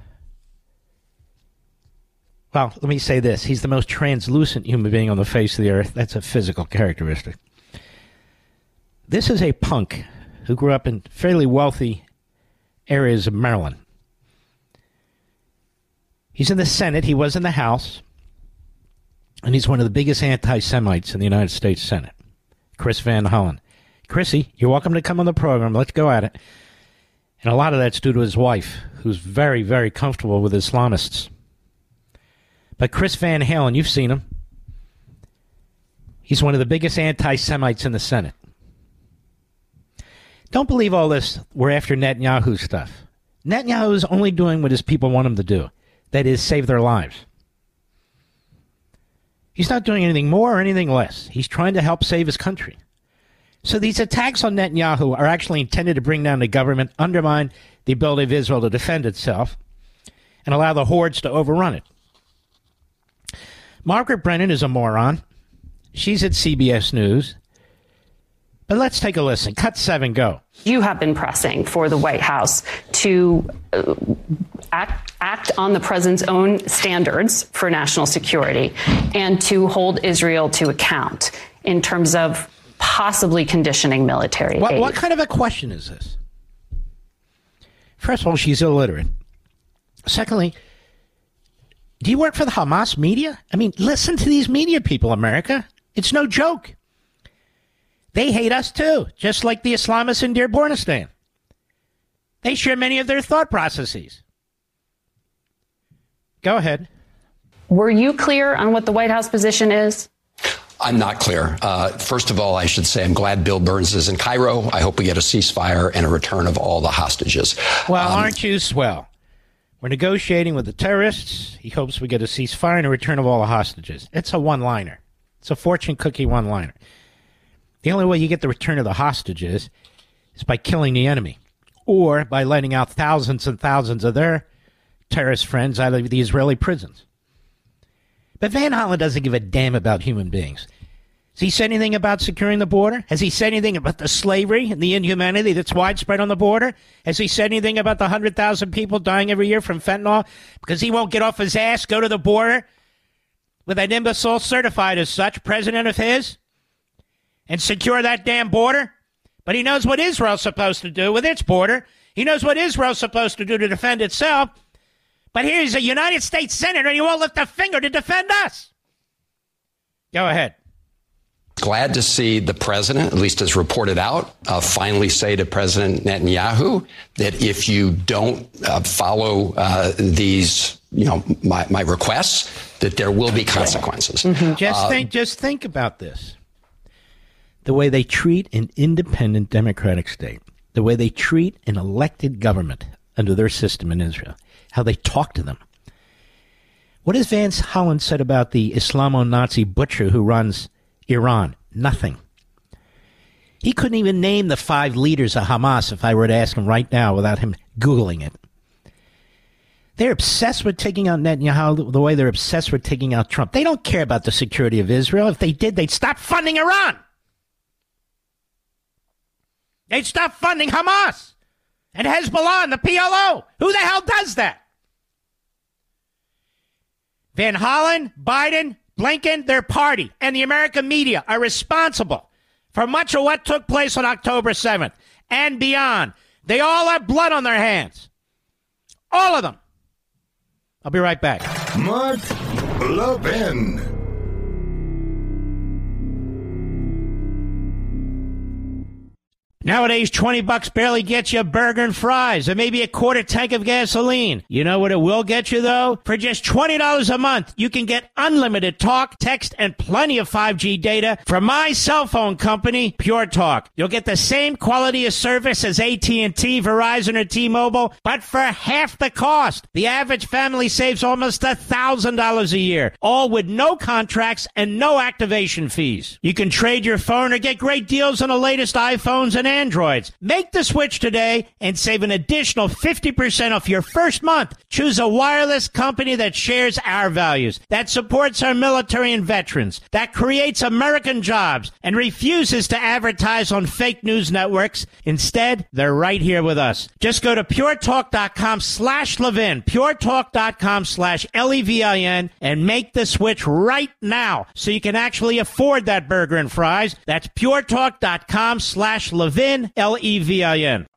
S1: well, let me say this. He's the most translucent human being on the face of the earth. That's a physical characteristic. This is a punk who grew up in fairly wealthy areas of Maryland. He's in the Senate. He was in the House. And he's one of the biggest anti-Semites in the United States Senate. Chris Van Hollen. Chrissy, you're welcome to come on the program. Let's go at it. And a lot of that's due to his wife, who's very, very comfortable with Islamists. But Chris Van Hollen, you've seen him. He's one of the biggest anti-Semites in the Senate. Don't believe all this, we're after Netanyahu stuff. Netanyahu is only doing what his people want him to do. That is, save their lives. He's not doing anything more or anything less. He's trying to help save his country. So these attacks on Netanyahu are actually intended to bring down the government, undermine the ability of Israel to defend itself, and allow the hordes to overrun it. Margaret Brennan is a moron, She's at C B S News. But let's take a listen. Cut seven, go.
S8: You have been pressing for the White House to uh, act, act on the president's own standards for national security and to hold Israel to account in terms of possibly conditioning military
S1: what,
S8: aid.
S1: What kind of a question is this? First of all, she's illiterate. Secondly, do you work for the Hamas media? I mean, listen to these media people, America. It's no joke. They hate us too, just like the Islamists in Dearbornistan. They share many of their thought processes. Go ahead.
S8: Were you clear on what the White House position is?
S9: I'm not clear. Uh, first of all, I should say I'm glad Bill Burns is in Cairo. I hope we get a ceasefire and a return of all the hostages.
S1: Well,
S9: um,
S1: aren't you swell? We're negotiating with the terrorists. He hopes we get a ceasefire and a return of all the hostages. It's a one-liner. It's a fortune cookie one-liner. The only way you get the return of the hostages is by killing the enemy or by letting out thousands and thousands of their terrorist friends out of the Israeli prisons. But Van Hollen doesn't give a damn about human beings. Has he said anything about securing the border? Has he said anything about the slavery and the inhumanity that's widespread on the border? Has he said anything about the one hundred thousand people dying every year from fentanyl because he won't get off his ass, go to the border with an imbecile certified as such, president of his, and secure that damn border? But he knows what Israel's supposed to do with its border. He knows what Israel's supposed to do to defend itself. But here's a United States senator, and he won't lift a finger to defend us. Go ahead.
S9: Glad to see the president, at least as reported out, uh, finally say to President Netanyahu that if you don't uh, follow uh, these, you know, my, my requests, that there will be consequences.
S1: Mm-hmm. Just
S9: uh,
S1: think, just think about this. The way they treat an independent democratic state, the way they treat an elected government under their system in Israel, how they talk to them. What has Van Hollen said about the Islamo-Nazi butcher who runs Iran? Nothing. He couldn't even name the five leaders of Hamas if I were to ask him right now without him Googling it. They're obsessed with taking out Netanyahu the way they're obsessed with taking out Trump. They don't care about the security of Israel. If they did, they'd stop funding Iran. They'd stop funding Hamas and Hezbollah and the P L O. Who the hell does that? Van Hollen, Biden, Blinken, their party, and the American media are responsible for much of what took place on October seventh and beyond. They all have blood on their hands. All of them. I'll be right back.
S2: Mark Levin.
S1: Nowadays, twenty bucks barely gets you a burger and fries and maybe a quarter tank of gasoline. You know what it will get you, though? For just twenty dollars a month, you can get unlimited talk, text, and plenty of five G data from my cell phone company, Pure Talk. You'll get the same quality of service as A T and T, Verizon, or T-Mobile, but for half the cost. The average family saves almost one thousand dollars a year, all with no contracts and no activation fees. You can trade your phone or get great deals on the latest iPhones and Androids. Make the switch today and save an additional fifty percent off your first month. Choose a wireless company that shares our values, that supports our military and veterans, that creates American jobs, and refuses to advertise on fake news networks. Instead, they're right here with us. Just go to puretalk.com slash Levin, puretalk.com slash L E V I N, and make the switch right now so you can actually afford that burger and fries. That's puretalk.com slash Levin. L E V I N.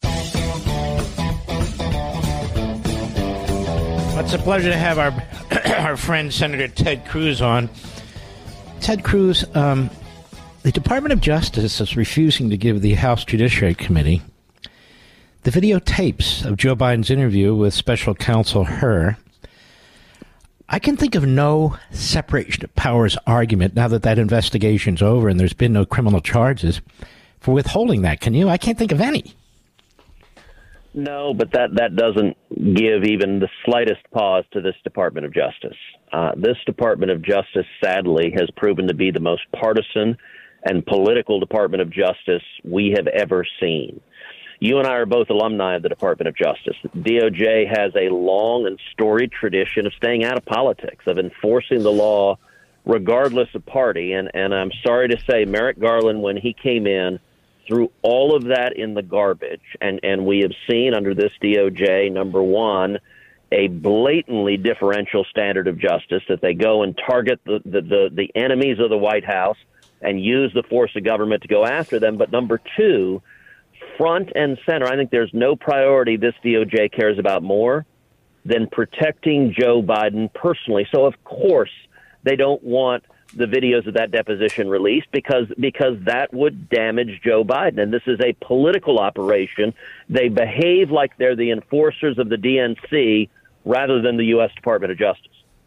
S1: It's a pleasure to have our our friend Senator Ted Cruz on. Ted Cruz, um, the Department of Justice is refusing to give the House Judiciary Committee the videotapes of Joe Biden's interview with Special Counsel Hur. I can think of no separation of powers argument now that that investigation's over and there's been no criminal charges for withholding that. Can you? I can't think of any.
S10: No, but that, that doesn't give even the slightest pause to this Department of Justice. Uh, this Department of Justice, sadly, has proven to be the most partisan and political Department of Justice we have ever seen. You and I are both alumni of the Department of Justice. D O J has a long and storied tradition of staying out of politics, of enforcing the law regardless of party. And, and I'm sorry to say, Merrick Garland, when he came in, threw all of that in the garbage. And, and we have seen under this D O J, number one, a blatantly differential standard of justice, that they go and target the, the, the, the enemies of the White House and use the force of government to go after them. But number two, front and center, I think there's no priority this D O J cares about more than protecting Joe Biden personally. So, of course, they don't want the videos of that deposition released because because that would damage Joe Biden. And this is a political operation. They behave like they're the enforcers of the D N C rather than the U S Department of Justice.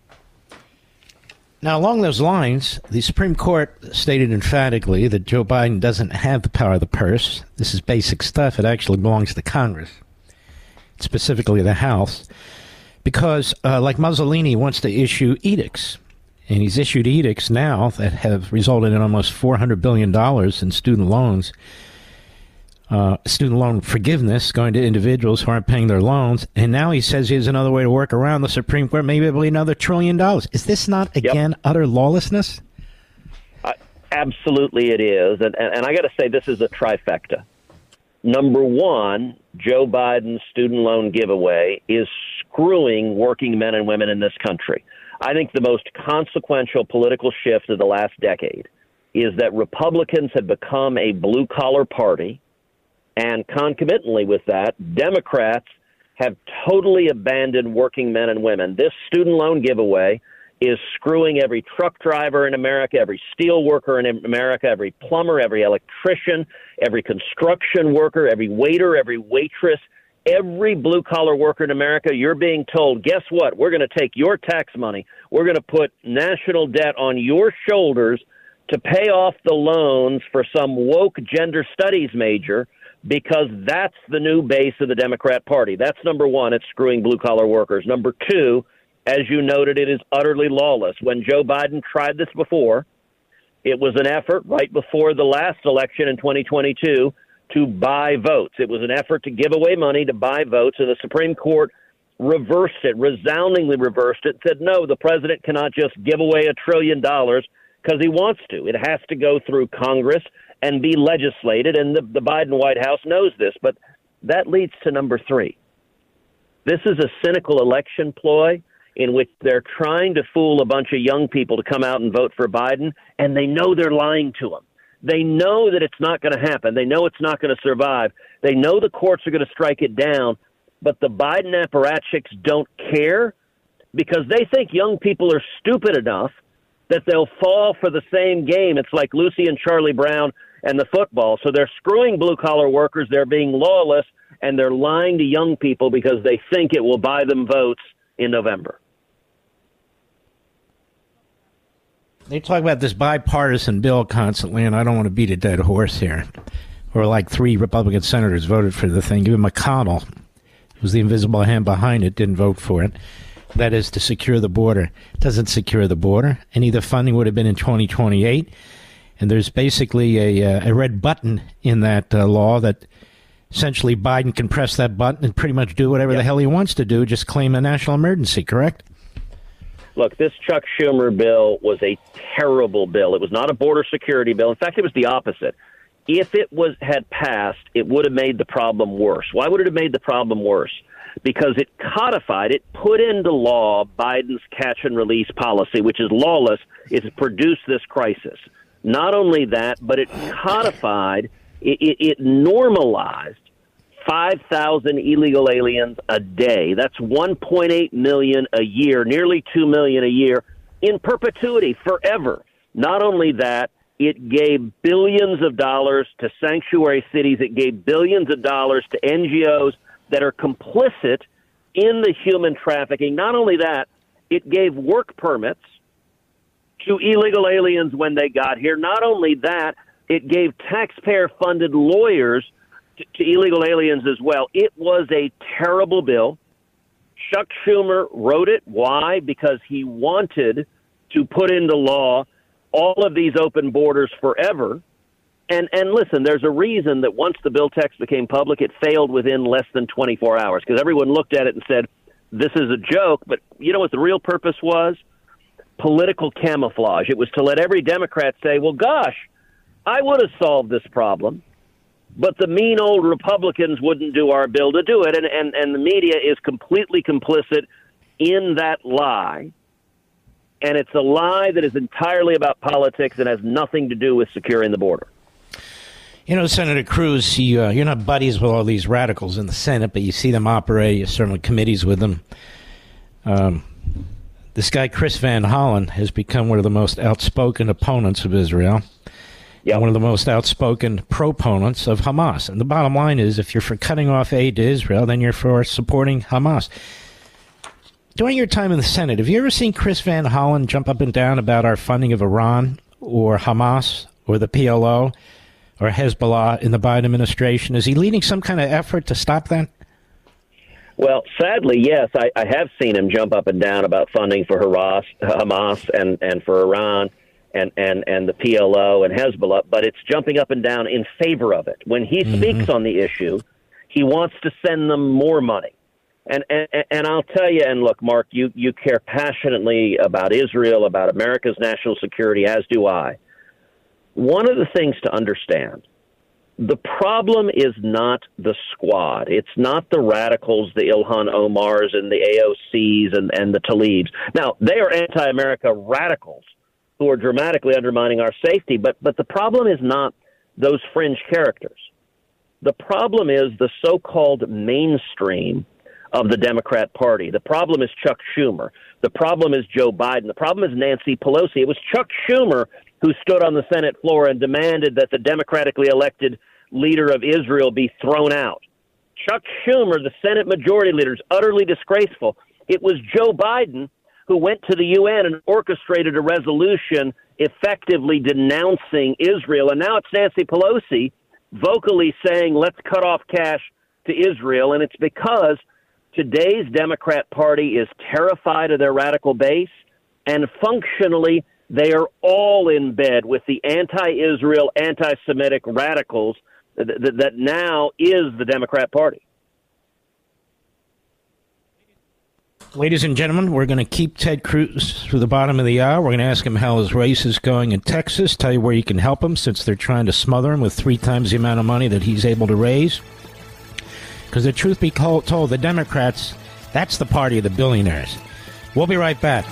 S1: Now, along those lines, the Supreme Court stated emphatically that Joe Biden doesn't have the power of the purse. This is basic stuff. It actually belongs to Congress, specifically the House, because, uh, like Mussolini, wants to issue edicts. And he's issued edicts now that have resulted in almost four hundred billion dollars in student loans, uh, student loan forgiveness going to individuals who aren't paying their loans. And now he says he has another way to work around the Supreme Court, maybe it'll be another trillion dollars. Is this not, again, yep. utter lawlessness?
S10: Uh, absolutely it is. And, and, and I got to say, this is a trifecta. Number one, Joe Biden's student loan giveaway is screwing working men and women in this country. I think the most consequential political shift of the last decade is that Republicans have become a blue-collar party, and concomitantly with that, Democrats have totally abandoned working men and women. This student loan giveaway is screwing every truck driver in America, every steel worker in America, every plumber, every electrician, every construction worker, every waiter, every waitress. Every blue-collar worker in America, you're being told, guess what? We're going to take your tax money. We're going to put national debt on your shoulders to pay off the loans for some woke gender studies major, because that's the new base of the Democrat Party. That's number one. It's screwing blue-collar workers. Number two, as you noted, it is utterly lawless. When Joe Biden tried this before, it was an effort right before the last election in twenty twenty-two to buy votes. It was an effort to give away money to buy votes, and the Supreme Court reversed it, resoundingly reversed it, said, no, the president cannot just give away a trillion dollars because he wants to. It has to go through Congress and be legislated, and the, the Biden White House knows this. But that leads to number three. This is a cynical election ploy in which they're trying to fool a bunch of young people to come out and vote for Biden, and they know they're lying to them. They know that it's not going to happen. They know it's not going to survive. They know the courts are going to strike it down, but the Biden apparatchiks don't care because they think young people are stupid enough that they'll fall for the same game. It's like Lucy and Charlie Brown and the football. So they're screwing blue-collar workers. They're being lawless, and they're lying to young people because they think it will buy them votes in November.
S1: They talk about this bipartisan bill constantly, and I don't want to beat a dead horse here. Or like three Republican senators voted for the thing. Even McConnell, who's the invisible hand behind it, didn't vote for it. That is to secure the border. It doesn't secure the border. Any of the funding would have been in twenty twenty-eight. And there's basically a, a red button in that uh, law that essentially Biden can press that button and pretty much do whatever yep. the hell he wants to do, just claim a national emergency, correct?
S10: Look, this Chuck Schumer bill was a terrible bill. It was not a border security bill. In fact, it was the opposite. If it was had passed, it would have made the problem worse. Why would it have made the problem worse? Because it codified, it put into law Biden's catch-and-release policy, which is lawless. It's produced this crisis. Not only that, but it codified, it, it, it normalized five thousand illegal aliens a day. That's one point eight million a year, nearly two million a year, in perpetuity, forever. Not only that, it gave billions of dollars to sanctuary cities. It gave billions of dollars to N G Os that are complicit in the human trafficking. Not only that, it gave work permits to illegal aliens when they got here. Not only that, it gave taxpayer-funded lawyers to, to illegal aliens as well. It was a terrible bill. Chuck Schumer wrote it. Why? Because he wanted to put into law all of these open borders forever. And and listen, there's a reason that once the bill text became public, it failed within less than twenty-four hours, because everyone looked at it and said, this is a joke. But you know what the real purpose was? political camouflage. It was to let every Democrat say, well, gosh, I would have solved this problem, but the mean old Republicans wouldn't do our bill to do it. And, and, and the media is completely complicit in that lie. And it's a lie that is entirely about politics and has nothing to do with securing the border.
S1: You know, Senator Cruz, you, uh, you're not buddies with all these radicals in the Senate, but you see them operate. You're certainly committees with them. Um, this guy, Chris Van Hollen, has become one of the most outspoken opponents of Israel. Yeah, one of the most outspoken proponents of Hamas. And the bottom line is, if you're for cutting off aid to Israel, then you're for supporting Hamas. During your time in the Senate, have you ever seen Chris Van Hollen jump up and down about our funding of Iran or Hamas or the P L O or Hezbollah in the Biden administration? Is he leading some kind of effort to stop that?
S10: Well, sadly, yes, I, I have seen him jump up and down about funding for Hamas, Hamas and, and for Iran and, and, and the P L O and Hezbollah, but it's jumping up and down in favor of it. When he mm-hmm. speaks on the issue, he wants to send them more money. And, and and I'll tell you, and look, Mark, you, you care passionately about Israel, about America's national security, as do I. One of the things to understand, the problem is not the squad. It's not the radicals, the Ilhan Omars and the A O Cs and, and the Tlaibs. Now, they are anti-America radicals who are dramatically undermining our safety, but but the problem is not those fringe characters. The problem is the so-called mainstream of the Democrat Party. The problem is Chuck Schumer. The problem is Joe Biden. The problem is Nancy Pelosi. It was Chuck Schumer who stood on the Senate floor and demanded that the democratically elected leader of Israel be thrown out. Chuck Schumer, the Senate majority leader, is utterly disgraceful. It was Joe Biden who went to the U N and orchestrated a resolution effectively denouncing Israel. And now it's Nancy Pelosi vocally saying, let's cut off cash to Israel. And it's because today's Democrat Party is terrified of their radical base, and functionally they are all in bed with the anti-Israel, anti-Semitic radicals that, that, that now is the Democrat Party.
S1: Ladies and gentlemen, we're going to keep Ted Cruz through the bottom of the hour. We're going to ask him how his race is going in Texas, tell you where you can help him since they're trying to smother him with three times the amount of money that he's able to raise. Because the truth be told, the Democrats, that's the party of the billionaires. We'll be right back.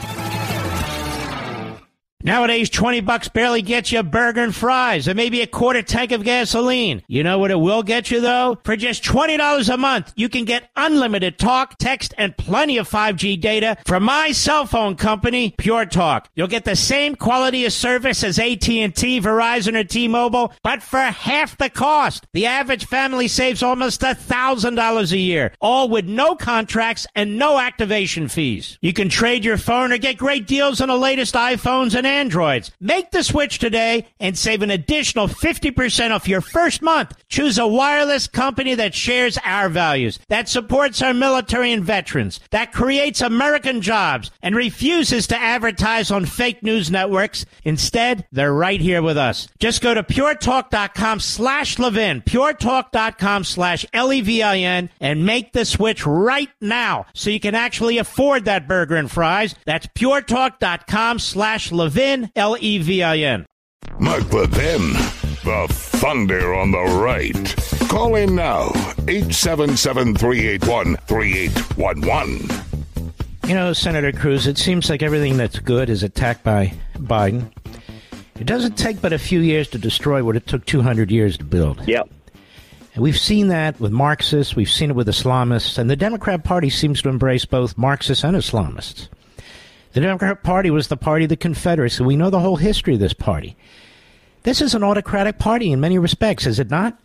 S1: Nowadays, twenty bucks barely gets you a burger and fries and maybe a quarter tank of gasoline. You know what it will get you, though? For just twenty dollars a month, you can get unlimited talk, text, and plenty of five G data from my cell phone company, Pure Talk. You'll get the same quality of service as A T and T, Verizon, or T-Mobile, but for half the cost. The average family saves almost one thousand dollars a year, all with no contracts and no activation fees. You can trade your phone or get great deals on the latest iPhones and Androids. Make the switch today and save an additional fifty percent off your first month. Choose a wireless company that shares our values, that supports our military and veterans, that creates American jobs, and refuses to advertise on fake news networks. Instead, they're right here with us. Just go to puretalk.com slash Levin, puretalk.com slash L E V I N, and make the switch right now so you can actually afford that burger and fries. That's puretalk.com slash Levin. L E V I N.
S2: Mark Levin, the thunder on the right. Call in now, eight seven seven, three eight one, three eight one one.
S1: You know, Senator Cruz, it seems like everything that's good is attacked by Biden. It doesn't take but a few years to destroy what it took two hundred years to build.
S10: Yep.
S1: And we've seen that with Marxists, we've seen it with Islamists, and the Democrat Party seems to embrace both Marxists and Islamists. The Democrat Party was the party of the Confederacy. We know the whole history of this party. This is an autocratic party in many respects, is it not?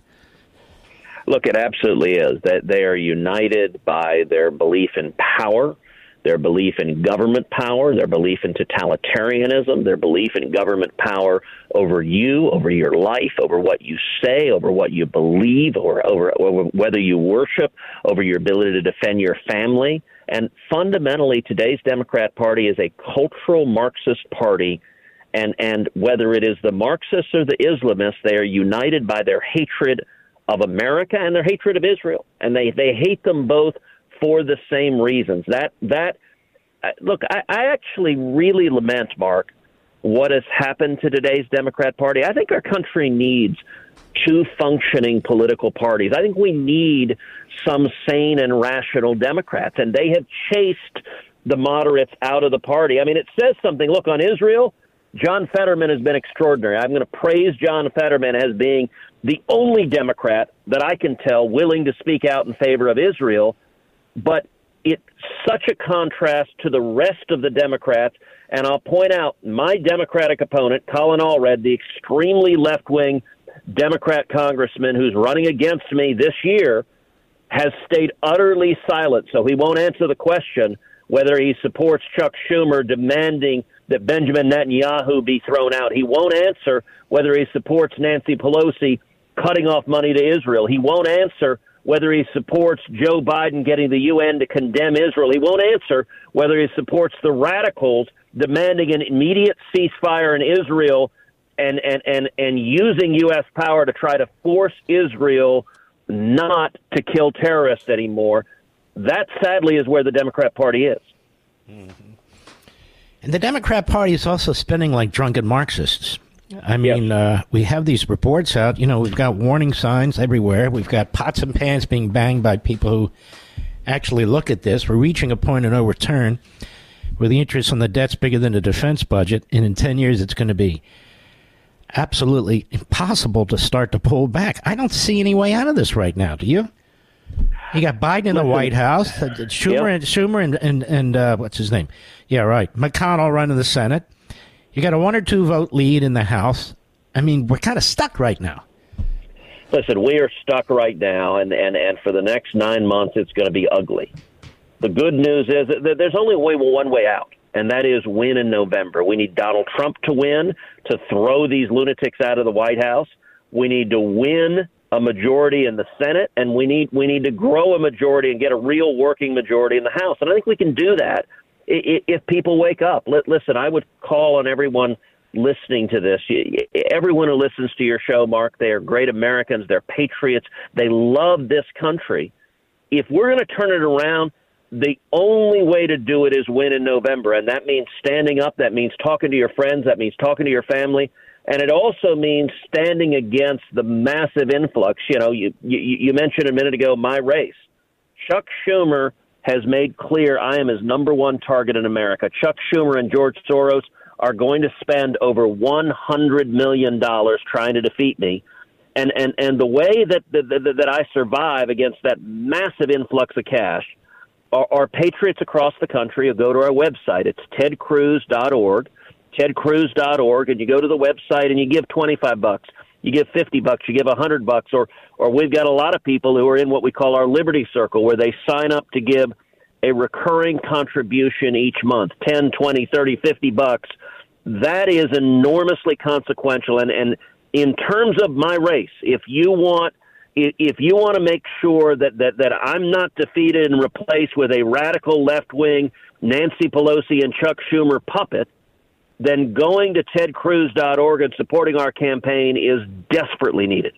S10: Look, it absolutely is. That they are united by their belief in power, their belief in government power, their belief in totalitarianism, their belief in government power over you, over your life, over what you say, over what you believe, or over, over whether you worship, over your ability to defend your family. And fundamentally, today's Democrat Party is a cultural Marxist party, and, and whether it is the Marxists or the Islamists, they are united by their hatred of America and their hatred of Israel. And they, they hate them both for the same reasons. That that I, look, I, I actually really lament, Mark, what has happened to today's Democrat Party. I think our country needs two functioning political parties. I think we need some sane and rational Democrats, and they have chased the moderates out of the party. I mean, it says something. Look, on Israel, John Fetterman has been extraordinary. I'm going to praise John Fetterman as being the only Democrat that I can tell willing to speak out in favor of Israel, but it's such a contrast to the rest of the Democrats. And I'll point out my Democratic opponent, Colin Allred, the extremely left-wing Democrat congressman who's running against me this year, has stayed utterly silent. So he won't answer the question whether he supports Chuck Schumer demanding that Benjamin Netanyahu be thrown out. He won't answer whether he supports Nancy Pelosi cutting off money to Israel. He won't answer whether he supports Joe Biden getting the U N to condemn Israel. He won't answer whether he supports the radicals demanding an immediate ceasefire in Israel and, and, and, and using U S power to try to force Israel not to kill terrorists anymore. That, sadly, is where the Democrat Party is.
S1: Mm-hmm. And the Democrat Party is also spending like drunken Marxists. I mean, yep. uh, we have these reports out. You know, we've got warning signs everywhere. We've got pots and pans being banged by people who actually look at this. We're reaching a point of no return where the interest on the debt's bigger than the defense budget, and in ten years it's going to be absolutely impossible to start to pull back. I don't see any way out of this right now. Do you? You got Biden in the White House, Schumer yep. and Schumer and and, and uh, what's his name? Yeah, right. McConnell running the Senate. You got a one or two vote lead in the House. I mean, we're kind of stuck right now.
S10: Listen, we are stuck right now, and, and, and for the next nine months, it's going to be ugly. The good news is that there's only way, one way out, and that is win in November. We need Donald Trump to win to throw these lunatics out of the White House. We need to win a majority in the Senate, and we need we need to grow a majority and get a real working majority in the House. And I think we can do that if people wake up. Listen, I would call on everyone listening to this. Everyone who listens to your show, Mark, they are great Americans. They're patriots. They love this country. If we're going to turn it around, the only way to do it is win in November, and that means standing up. That means talking to your friends. That means talking to your family. And it also means standing against the massive influx. You know, you, you, you mentioned a minute ago my race. Chuck Schumer has made clear I am his number one target in America. Chuck Schumer and George Soros are going to spend over one hundred million dollars trying to defeat me. And and, and the way that, that, that I survive against that massive influx of cash are, are patriots across the country who go to our website. It's ted cruz dot org. ted cruz dot org, and you go to the website and you give twenty-five bucks, you give fifty bucks, you give one hundred bucks, or or we've got a lot of people who are in what we call our Liberty Circle, where they sign up to give a recurring contribution each month, ten, twenty, thirty, fifty bucks. That is enormously consequential. And, and in terms of my race, if you want if you want to make sure that, that, that I'm not defeated and replaced with a radical left-wing Nancy Pelosi and Chuck Schumer puppet, then going to ted cruz dot org and supporting our campaign is desperately needed.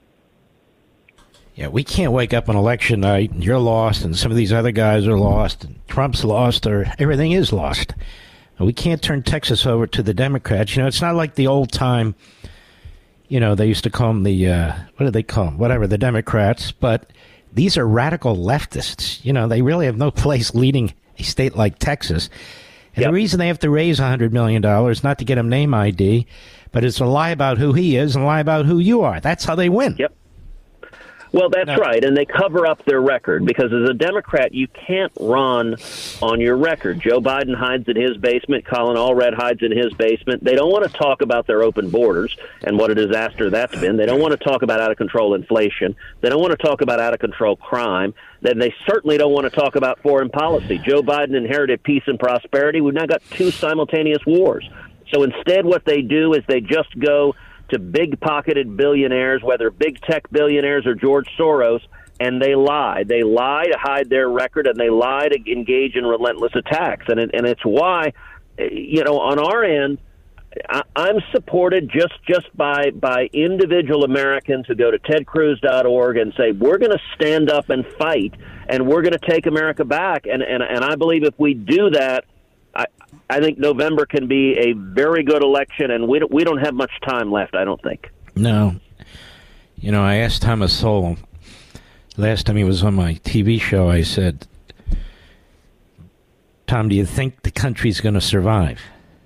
S1: Yeah, we can't wake up on election night and you're lost and some of these other guys are lost and Trump's lost or everything is lost. We can't turn Texas over to the Democrats. You know, it's not like the old time, you know, they used to call them the, uh, what do they call them? Whatever, the Democrats. But these are radical leftists. You know, they really have no place leading a state like Texas. And yep. the reason they have to raise one hundred million dollars, not to get him name I D, but it's to lie about who he is and lie about who you are. That's how they win.
S10: Yep. Well, that's
S1: no.
S10: right, and they cover up their record, because as a Democrat, you can't run on your record. Joe Biden hides in his basement. Colin Allred hides in his basement. They don't want to talk about their open borders and what a disaster that's been. They don't want to talk about out-of-control inflation. They don't want to talk about out-of-control crime. Then they certainly don't want to talk about foreign policy. Joe Biden inherited peace and prosperity. We've now got two simultaneous wars. So instead what they do is they just go to big-pocketed billionaires, whether big tech billionaires or George Soros, and they lie. They lie to hide their record, and they lie to engage in relentless attacks. And it, and it's why, you know, on our end, I, I'm supported just, just by, by individual Americans who go to ted cruz dot org and say, we're going to stand up and fight, and we're going to take America back. And, and, and I believe if we do that, I, I think November can be a very good election, and we don't, we don't have much time left, I don't think.
S1: No. You know, I asked Thomas Sowell, last time he was on my T V show, I said, Tom, do you think the country's going to survive?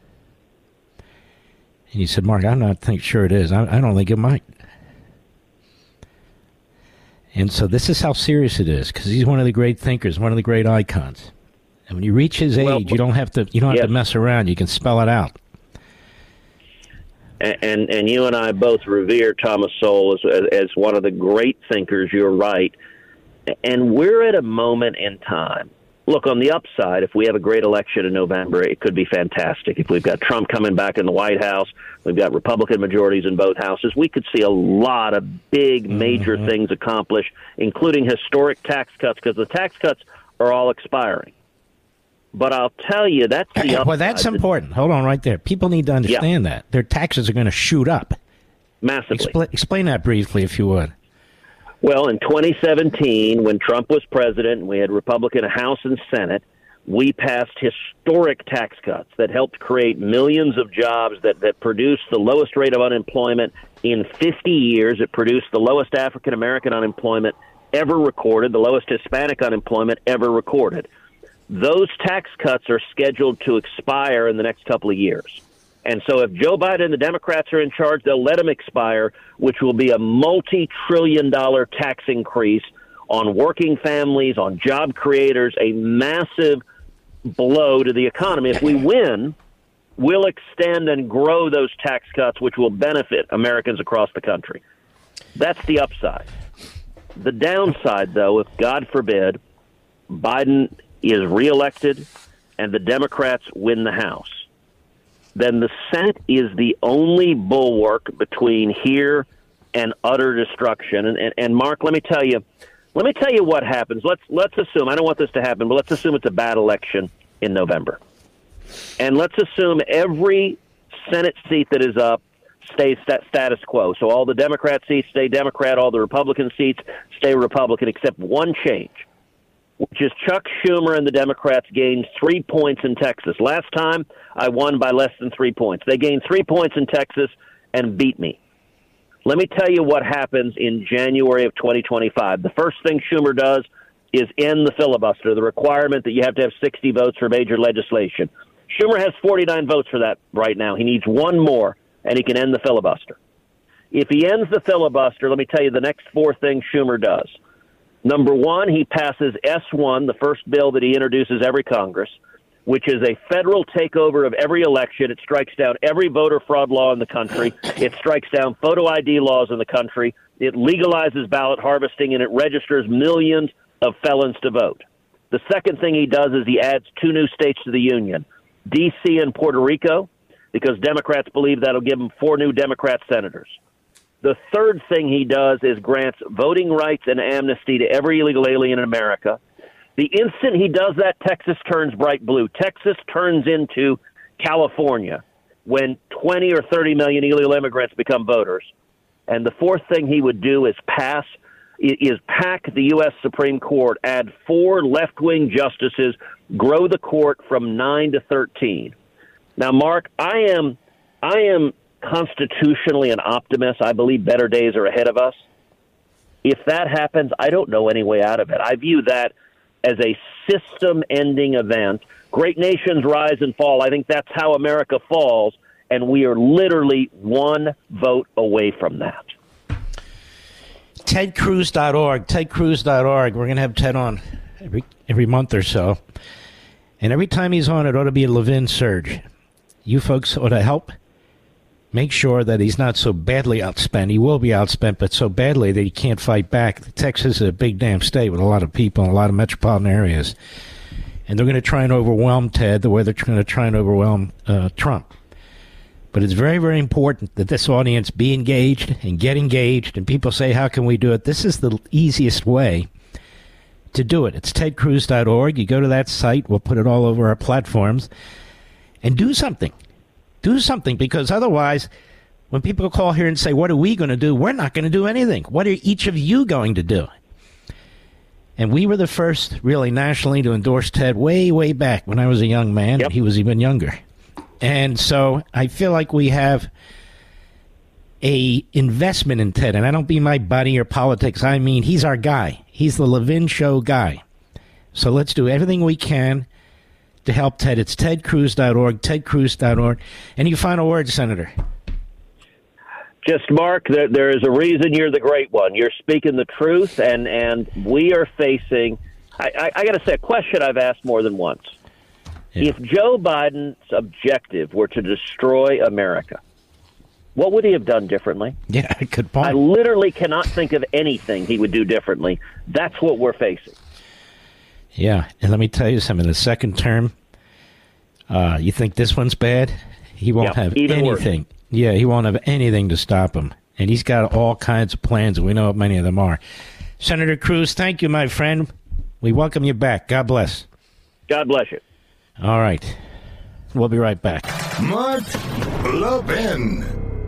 S1: And he said, Mark, I'm not think sure it is. I, I don't think it might. And so this is how serious it is, because he's one of the great thinkers, one of the great icons. And when you reach his age, well, you don't have to you don't have yes. to mess around. You can spell it out.
S10: And, and and you and I both revere Thomas Sowell as, as one of the great thinkers. You're right. And we're at a moment in time. Look, on the upside, if we have a great election in November, it could be fantastic. If we've got Trump coming back in the White House, we've got Republican majorities in both houses, we could see a lot of big, major mm-hmm. things accomplished, including historic tax cuts, because the tax cuts are all expiring. But I'll tell you, that's the upside.
S1: Well, that's important. Hold on right there. People need to understand yeah. that. Their taxes are going to shoot up.
S10: Massively.
S1: Expl- explain that briefly, if you would.
S10: Well, in twenty seventeen, when Trump was president and we had Republican House and Senate, we passed historic tax cuts that helped create millions of jobs that, that produced the lowest rate of unemployment in fifty years. It produced the lowest African-American unemployment ever recorded, the lowest Hispanic unemployment ever recorded. Those tax cuts are scheduled to expire in the next couple of years. And so if Joe Biden and the Democrats are in charge, they'll let them expire, which will be a multi-trillion dollar tax increase on working families, on job creators, a massive blow to the economy. If we win, we'll extend and grow those tax cuts, which will benefit Americans across the country. That's the upside. The downside, though, if God forbid Biden is reelected and the Democrats win the House, then the Senate is the only bulwark between here and utter destruction. And, and, and Mark, let me tell you, let me tell you what happens. Let's let's assume, I don't want this to happen, but let's assume it's a bad election in November. And let's assume every Senate seat that is up stays st- status quo. So all the Democrat seats stay Democrat, all the Republican seats stay Republican, except one change, which is Chuck Schumer and the Democrats gained three points in Texas. Last time, I won by less than three points. They gained three points in Texas and beat me. Let me tell you what happens in January of twenty twenty-five. The first thing Schumer does is end the filibuster, the requirement that you have to have sixty votes for major legislation. Schumer has forty-nine votes for that right now. He needs one more, and he can end the filibuster. If he ends the filibuster, let me tell you the next four things Schumer does. Number one, he passes S one, the first bill that he introduces every Congress, which is a federal takeover of every election. It strikes down every voter fraud law in the country. It strikes down photo I D laws in the country. It legalizes ballot harvesting, and it registers millions of felons to vote. The second thing he does is he adds two new states to the union, D C and Puerto Rico, because Democrats believe that'll give them four new Democrat senators. The third thing he does is grants voting rights and amnesty to every illegal alien in America. The instant he does that, Texas turns bright blue. Texas turns into California when twenty or thirty million illegal immigrants become voters. And the fourth thing he would do is pass, is pack the U S Supreme Court, add four left-wing justices, grow the court from nine to thirteen. Now, Mark, I am, I am constitutionally an optimist. I believe better days are ahead of us. If that happens, I don't know any way out of it. I view that as a system-ending event. Great nations rise and fall. I think that's how America falls, and we are literally one vote away from that.
S1: ted cruz dot org, ted cruz dot org. We're going to have Ted on every every month or so. And every time he's on, it ought to be a Levin surge. You folks ought to help make sure that he's not so badly outspent. He will be outspent, but so badly that he can't fight back. Texas is a big damn state with a lot of people in a lot of metropolitan areas. And they're going to try and overwhelm Ted the way they're going to try and overwhelm uh, Trump. But it's very, very important that this audience be engaged and get engaged. And people say, how can we do it? This is the easiest way to do it. It's ted cruz dot org. You go to that site. We'll put it all over our platforms. And do something. Do something, because otherwise, when people call here and say, what are we going to do? We're not going to do anything. What are each of you going to do? And we were the first, really, nationally to endorse Ted way, way back when I was a young man.
S10: Yep.
S1: And he was even younger. And so I feel like we have a investment in Ted. And I don't mean my buddy or politics. I mean, he's our guy. He's the Levin Show guy. So let's do everything we can to help Ted. It's ted cruz dot org, ted cruz dot org. Any final words, Senator?
S10: Just, Mark, there, there is a reason you're the great one. You're speaking the truth, and, and we are facing, I, I, I got to say, a question I've asked more than once. Yeah. If Joe Biden's objective were to destroy America, what would he have done differently?
S1: Yeah, good point.
S10: I literally cannot think of anything he would do differently. That's what we're facing.
S1: Yeah, and let me tell you something. The second term, uh, you think this one's bad? He won't
S10: yeah,
S1: have
S10: even
S1: anything.
S10: Worse.
S1: Yeah, he won't have anything to stop him. And he's got all kinds of plans, and we know what many of them are. Senator Cruz, thank you, my friend. We welcome you back. God bless.
S10: God bless you.
S1: All right. We'll be right back.
S2: Mark Levin.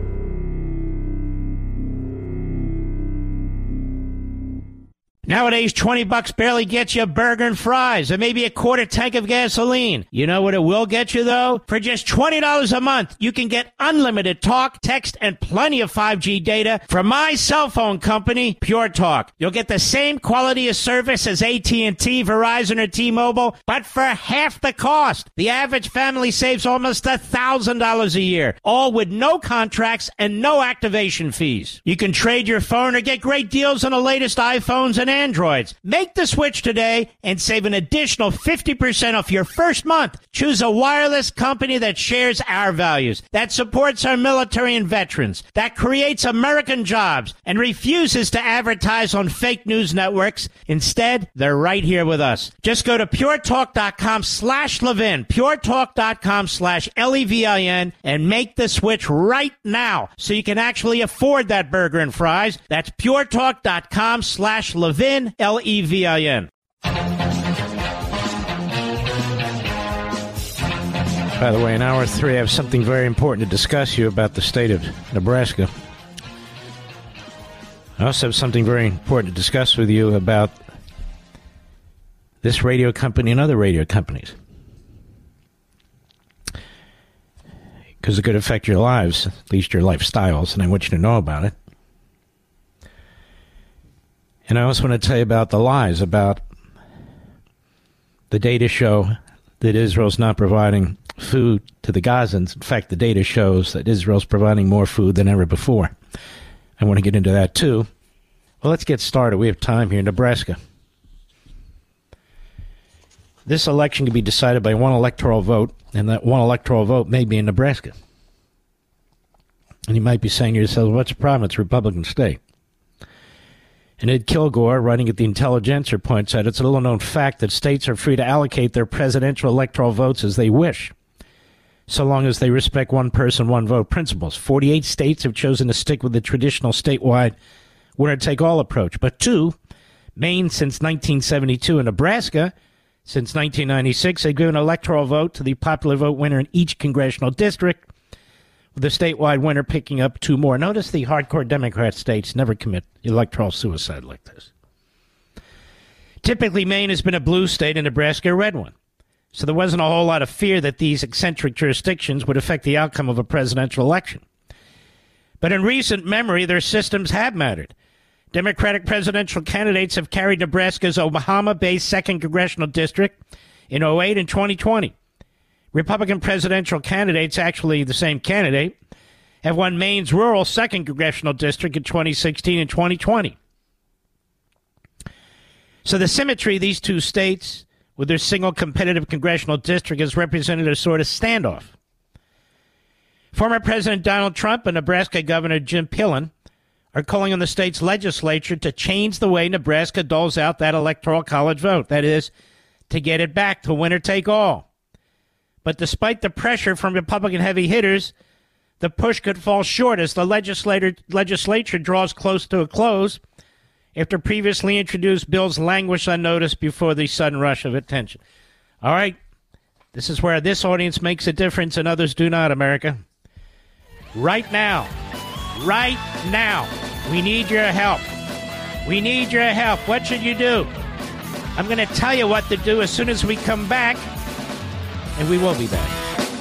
S1: Nowadays, twenty bucks barely gets you a burger and fries and maybe a quarter tank of gasoline. You know what it will get you, though? For just twenty dollars a month, you can get unlimited talk, text, and plenty of five G data from my cell phone company, Pure Talk. You'll get the same quality of service as A T and T, Verizon, or T-Mobile, but for half the cost. The average family saves almost one thousand dollars a year, all with no contracts and no activation fees. You can trade your phone or get great deals on the latest iPhones and Androids. Make the switch today and save an additional fifty percent off your first month. Choose a wireless company that shares our values, that supports our military and veterans, that creates American jobs, and refuses to advertise on fake news networks. Instead, they're right here with us. Just go to puretalk.com slash Levin, puretalk.com slash L E V I N, and make the switch right now so you can actually afford that burger and fries. That's puretalk.com slash Levin. L E V I N. By the way, in hour three, I have something very important to discuss to you about the state of Nebraska. I also have something very important to discuss with you about this radio company and other radio companies. Because it could affect your lives, at least your lifestyles, and I want you to know about it. And I also want to tell you about the lies about the data show that Israel's not providing food to the Gazans. In fact, the data shows that Israel's providing more food than ever before. I want to get into that, too. Well, let's get started. We have time here in Nebraska. This election can be decided by one electoral vote, and that one electoral vote may be in Nebraska. And you might be saying to yourself, what's the problem? It's a Republican state. And Ed Kilgore, writing at the Intelligencer, points out it's a little-known fact that states are free to allocate their presidential electoral votes as they wish, so long as they respect one-person, one-vote principles. forty-eight states have chosen to stick with the traditional statewide winner-take-all approach. But two, Maine since nineteen seventy-two and Nebraska since nineteen ninety-six, have given an electoral vote to the popular vote winner in each congressional district, with the statewide winner picking up two more. Notice the hardcore Democrat states never commit electoral suicide like this. Typically, Maine has been a blue state and Nebraska a red one. So there wasn't a whole lot of fear that these eccentric jurisdictions would affect the outcome of a presidential election. But in recent memory, their systems have mattered. Democratic presidential candidates have carried Nebraska's Omaha-based second congressional district in oh eight and twenty twenty. Republican presidential candidates, actually the same candidate, have won Maine's rural second congressional district in twenty sixteen and twenty twenty. So the symmetry of these two states with their single competitive congressional district has represented a sort of standoff. Former President Donald Trump and Nebraska Governor Jim Pillen are calling on the state's legislature to change the way Nebraska doles out that electoral college vote. That is, to get it back to winner take all. But despite the pressure from Republican heavy hitters, the push could fall short as the legislator, legislature draws close to a close after previously introduced bills languish unnoticed before the sudden rush of attention. All right, This is where this audience makes a difference and others do not, America. Right now, right now, we need your help. We need your help. What should you do? I'm going to tell you what to do as soon as we come back, and we will be back.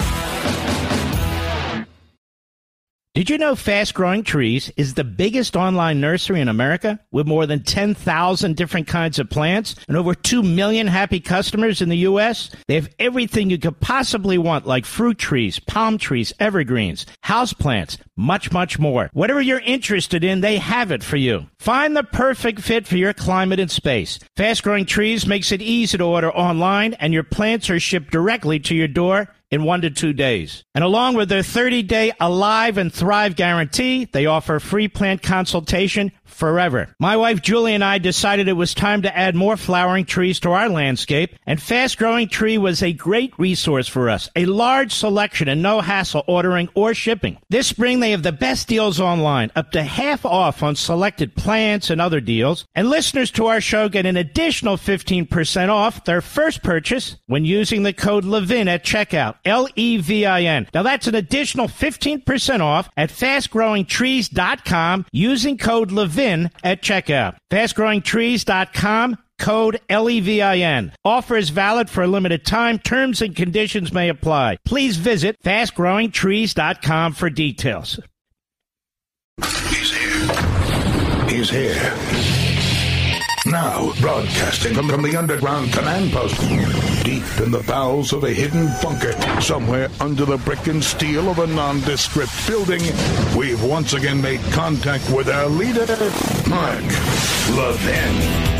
S1: Did you know Fast Growing Trees is the biggest online nursery in America with more than ten thousand different kinds of plants and over two million happy customers in the U S? They have everything you could possibly want, like fruit trees, palm trees, evergreens, houseplants, much, much more. Whatever you're interested in, they have it for you. Find the perfect fit for your climate and space. Fast Growing Trees makes it easy to order online, and your plants are shipped directly to your door in one to two days. And along with their thirty-day Alive and Thrive guarantee, they offer free plant consultation forever. My wife Julie and I decided it was time to add more flowering trees to our landscape, and Fast Growing Tree was a great resource for us. A large selection and no hassle ordering or shipping. This spring they have the best deals online, up to half off on selected plants and other deals. And listeners to our show get an additional fifteen percent off their first purchase when using the code Levin at checkout. L E V I N. Now that's an additional fifteen percent off at fast growing trees dot com using code Levin at checkout. fast growing trees dot com, code L E V I N. Offer is valid for a limited time. Terms and conditions may apply. Please visit fast growing trees dot com for details.
S2: He's here. He's here. Now, broadcasting from, from the underground command post, deep in the bowels of a hidden bunker, somewhere under the brick and steel of a nondescript building, we've once again made contact with our leader, Mark Levin.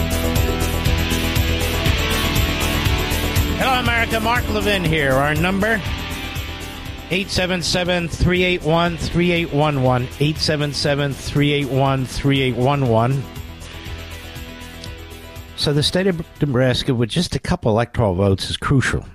S1: Hello, America. Mark Levin here. Our number, eight seven seven, three eight one, three eight one one, eight seven seven, three eight one, three eight one one. So the state of Nebraska, with just a couple electoral votes, is crucial.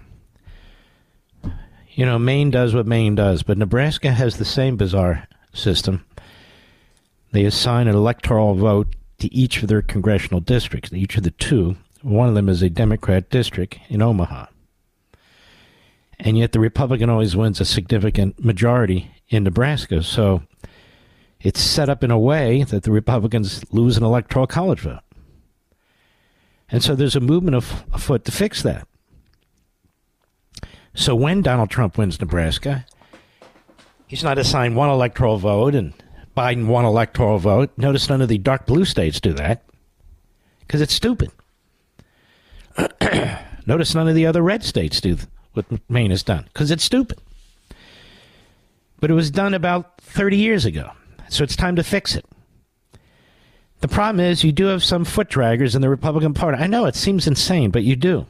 S1: You know, Maine does what Maine does, but Nebraska has the same bizarre system. They assign an electoral vote to each of their congressional districts, each of the two. One of them is a Democrat district in Omaha. And yet the Republican always wins a significant majority in Nebraska. So it's set up in a way that the Republicans lose an electoral college vote. And so there's a movement of, afoot to fix that. So when Donald Trump wins Nebraska, he's not assigned one electoral vote and Biden one electoral vote. Notice none of the dark blue states do that because it's stupid. Notice none of the other red states do what Maine has done because it's stupid. But it was done about thirty years ago, so it's time to fix it. The problem is you do have some foot draggers in the Republican Party. I know it seems insane, but you do.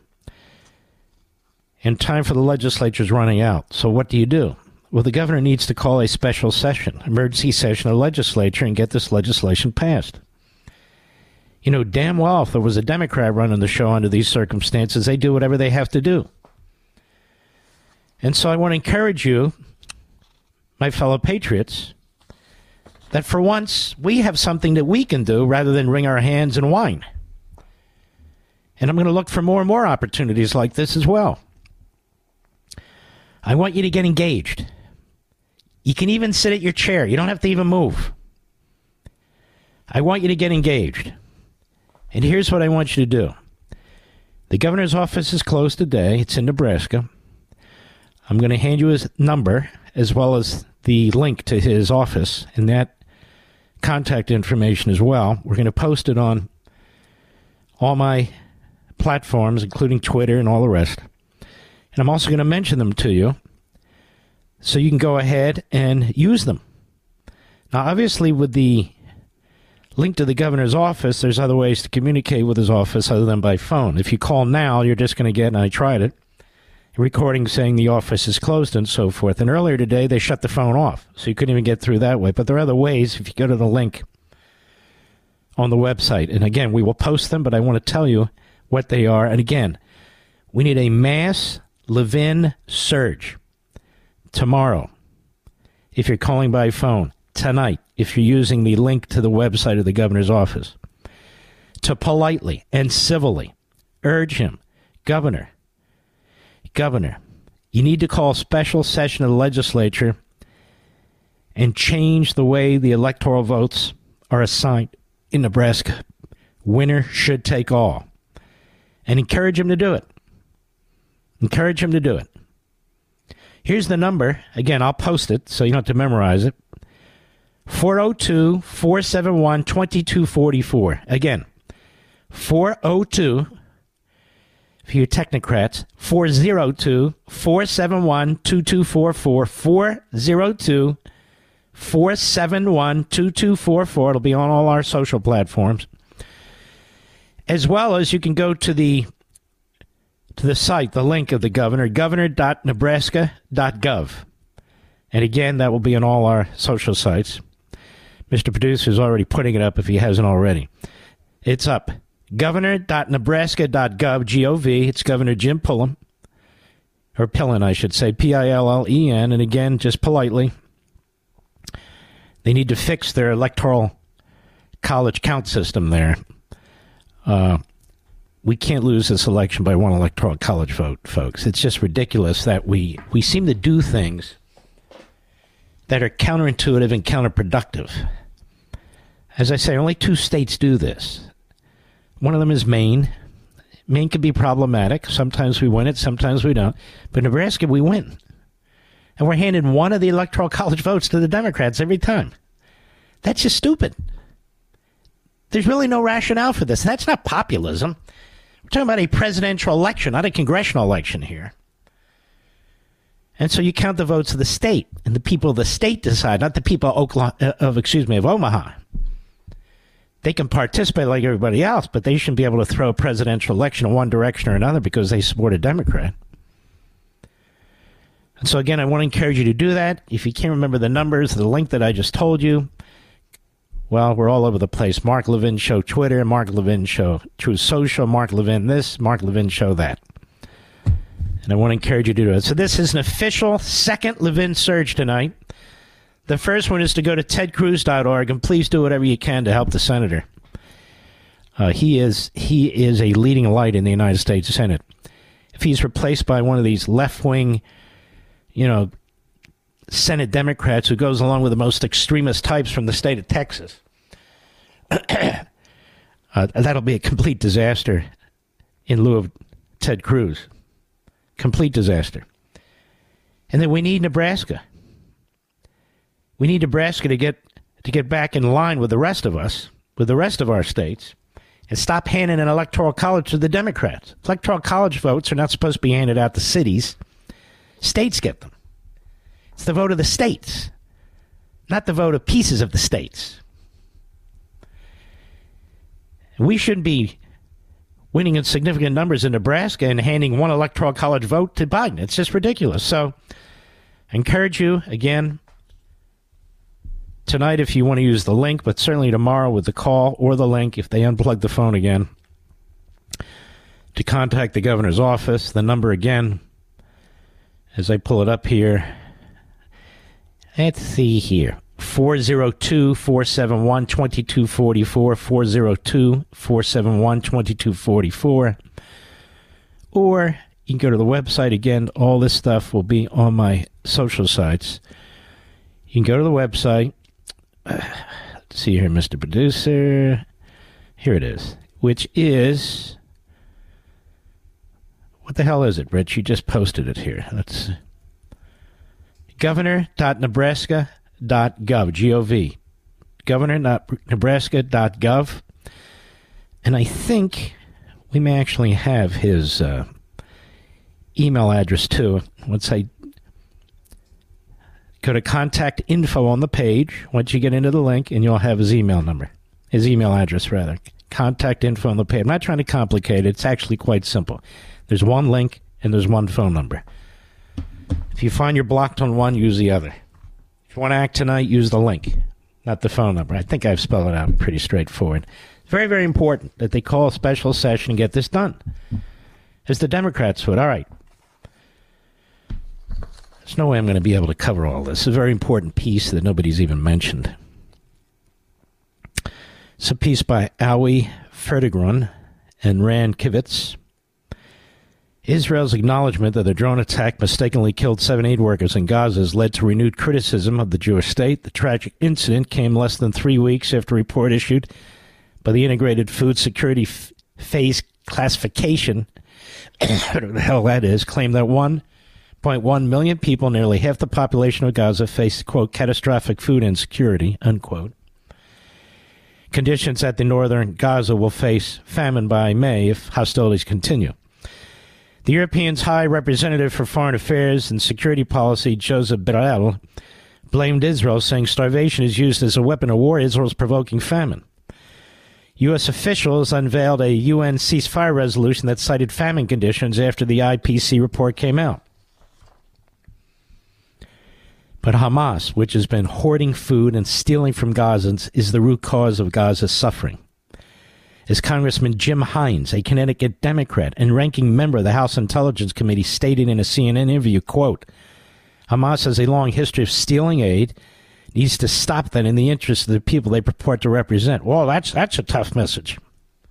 S1: And time for the legislature is running out. So what do you do? Well, the governor needs to call a special session, emergency session of the legislature, and get this legislation passed. You know, damn well, if there was a Democrat running the show under these circumstances, they do whatever they have to do. And so I want to encourage you, my fellow patriots, that for once we have something that we can do rather than wring our hands and whine. And I'm going to look for more and more opportunities like this as well. I want you to get engaged. You can even sit at your chair. You don't have to even move. I want you to get engaged. And here's what I want you to do. The governor's office is closed today. It's in Nebraska. I'm going to hand you his number as well as the link to his office and that contact information as well. We're going to post it on all my platforms, including Twitter and all the rest. And I'm also going to mention them to you so you can go ahead and use them. Now, obviously, with the link to the governor's office, there's other ways to communicate with his office other than by phone. If you call now, you're just going to get, and I tried it, a recording saying the office is closed and so forth. And earlier today, they shut the phone off, so you couldn't even get through that way. But there are other ways if you go to the link on the website. And again, we will post them, but I want to tell you what they are. And again, we need a mass Levin surge tomorrow if you're calling by phone, tonight if you're using the link to the website of the governor's office, to politely and civilly urge him, Governor, Governor, You need to call a special session of the legislature and change the way the electoral votes are assigned in Nebraska. Winner should take all. And encourage him to do it. Encourage him to do it. Here's the number. Again, I'll post it so you don't have to memorize it. four oh two, four seven one, two two four four. Again, four oh two, for you technocrats, four oh two, four seven one, two two four four, four oh two, four seven one, two two four four. It'll be on all our social platforms. As well as you can go to the to the site, the link of the governor, governor dot nebraska dot gov. And again, that will be on all our social sites. Mister Producer is already putting it up if he hasn't already. It's up. governor dot nebraska dot gov, G O V. It's Governor Jim Pullen. Or Pillen, I should say, P I L L E N. And again, just politely, they need to fix their electoral college count system there. Uh, we can't lose this election by one electoral college vote, folks. It's just ridiculous that we, we seem to do things that are counterintuitive and counterproductive. As I say, only two states do this. One of them is Maine. Maine can be problematic. Sometimes we win it, sometimes we don't. But Nebraska, we win. And we're handing one of the electoral college votes to the Democrats every time. That's just stupid. There's really no rationale for this. That's not populism. We're talking about a presidential election, not a congressional election here. And so you count the votes of the state, and the people of the state decide, not the people of Oklahoma, of excuse me, of Omaha. They can participate like everybody else, but they shouldn't be able to throw a presidential election in one direction or another because they support a Democrat. And so again, I want to encourage you to do that. If you can't remember the numbers, the link that I just told you, well, we're all over the place. Mark Levin Show Twitter, Mark Levin Show Truth Social, Mark Levin this, Mark Levin Show that. And I want to encourage you to do it. So this is an official second Levin Surge tonight. The first one is to go to ted cruz dot org, and please do whatever you can to help the senator. Uh, he is he is a leading light in the United States Senate. If he's replaced by one of these left-wing, you know, Senate Democrats who goes along with the most extremist types from the state of Texas, uh, that'll be a complete disaster in lieu of Ted Cruz. Complete disaster. And then we need Nebraska. We need Nebraska to get to get back in line with the rest of us, with the rest of our states, and stop handing an electoral college to the Democrats. Electoral college votes are not supposed to be handed out to cities. States get them. It's the vote of the states, not the vote of pieces of the states. We shouldn't be winning in significant numbers in Nebraska and handing one electoral college vote to Biden. It's just ridiculous. So I encourage you, again, tonight if you want to use the link, but certainly tomorrow with the call or the link if they unplug the phone again, to contact the governor's office. The number again, as I pull it up here, let's see here, four oh two, four seven one, two two four four, four oh two, four seven one, two two four four. Or you can go to the website. Again, all this stuff will be on my social sites. You can go to the website. Uh, let's see here, Mister Producer. Here it is, which is, what the hell is it, Rich? You just posted it here. Let's governor dot nebraska dot gov, G O V. governor dot nebraska dot gov. And I think we may actually have his uh, email address, too. Once I go to contact info on the page, once you get into the link, and you'll have his email number. His email address, rather. Contact info on the page. I'm not trying to complicate it. It's actually quite simple. There's one link, and there's one phone number. If you find you're blocked on one, use the other. If you want to act tonight, use the link, not the phone number. I think I've spelled it out pretty straightforward. It's very, very important that they call a special session and get this done, as the Democrats would. All right. There's no way I'm going to be able to cover all this. It's a very important piece that nobody's even mentioned. It's a piece by Awi Ferdigron and Rand Kivitz. Israel's acknowledgement that the drone attack mistakenly killed seven aid workers in Gaza has led to renewed criticism of the Jewish state. The tragic incident came less than three weeks after a report issued by the Integrated Food Security F- Phase Classification, whatever the hell that is, claimed that one point one million people, nearly half the population of Gaza, face, quote, catastrophic food insecurity, unquote. Conditions at the northern Gaza will face famine by May if hostilities continue. The European's High Representative for Foreign Affairs and Security Policy, Joseph Borrell, blamed Israel, saying starvation is used as a weapon of war. Israel is provoking famine. U S officials unveiled a U N ceasefire resolution that cited famine conditions after the I P C report came out. But Hamas, which has been hoarding food and stealing from Gazans, is the root cause of Gaza's suffering. As Congressman Jim Hines, a Connecticut Democrat and ranking member of the House Intelligence Committee, stated in a C N N interview, quote, Hamas has a long history of stealing aid, needs to stop that in the interest of the people they purport to represent. Well, that's that's a tough message.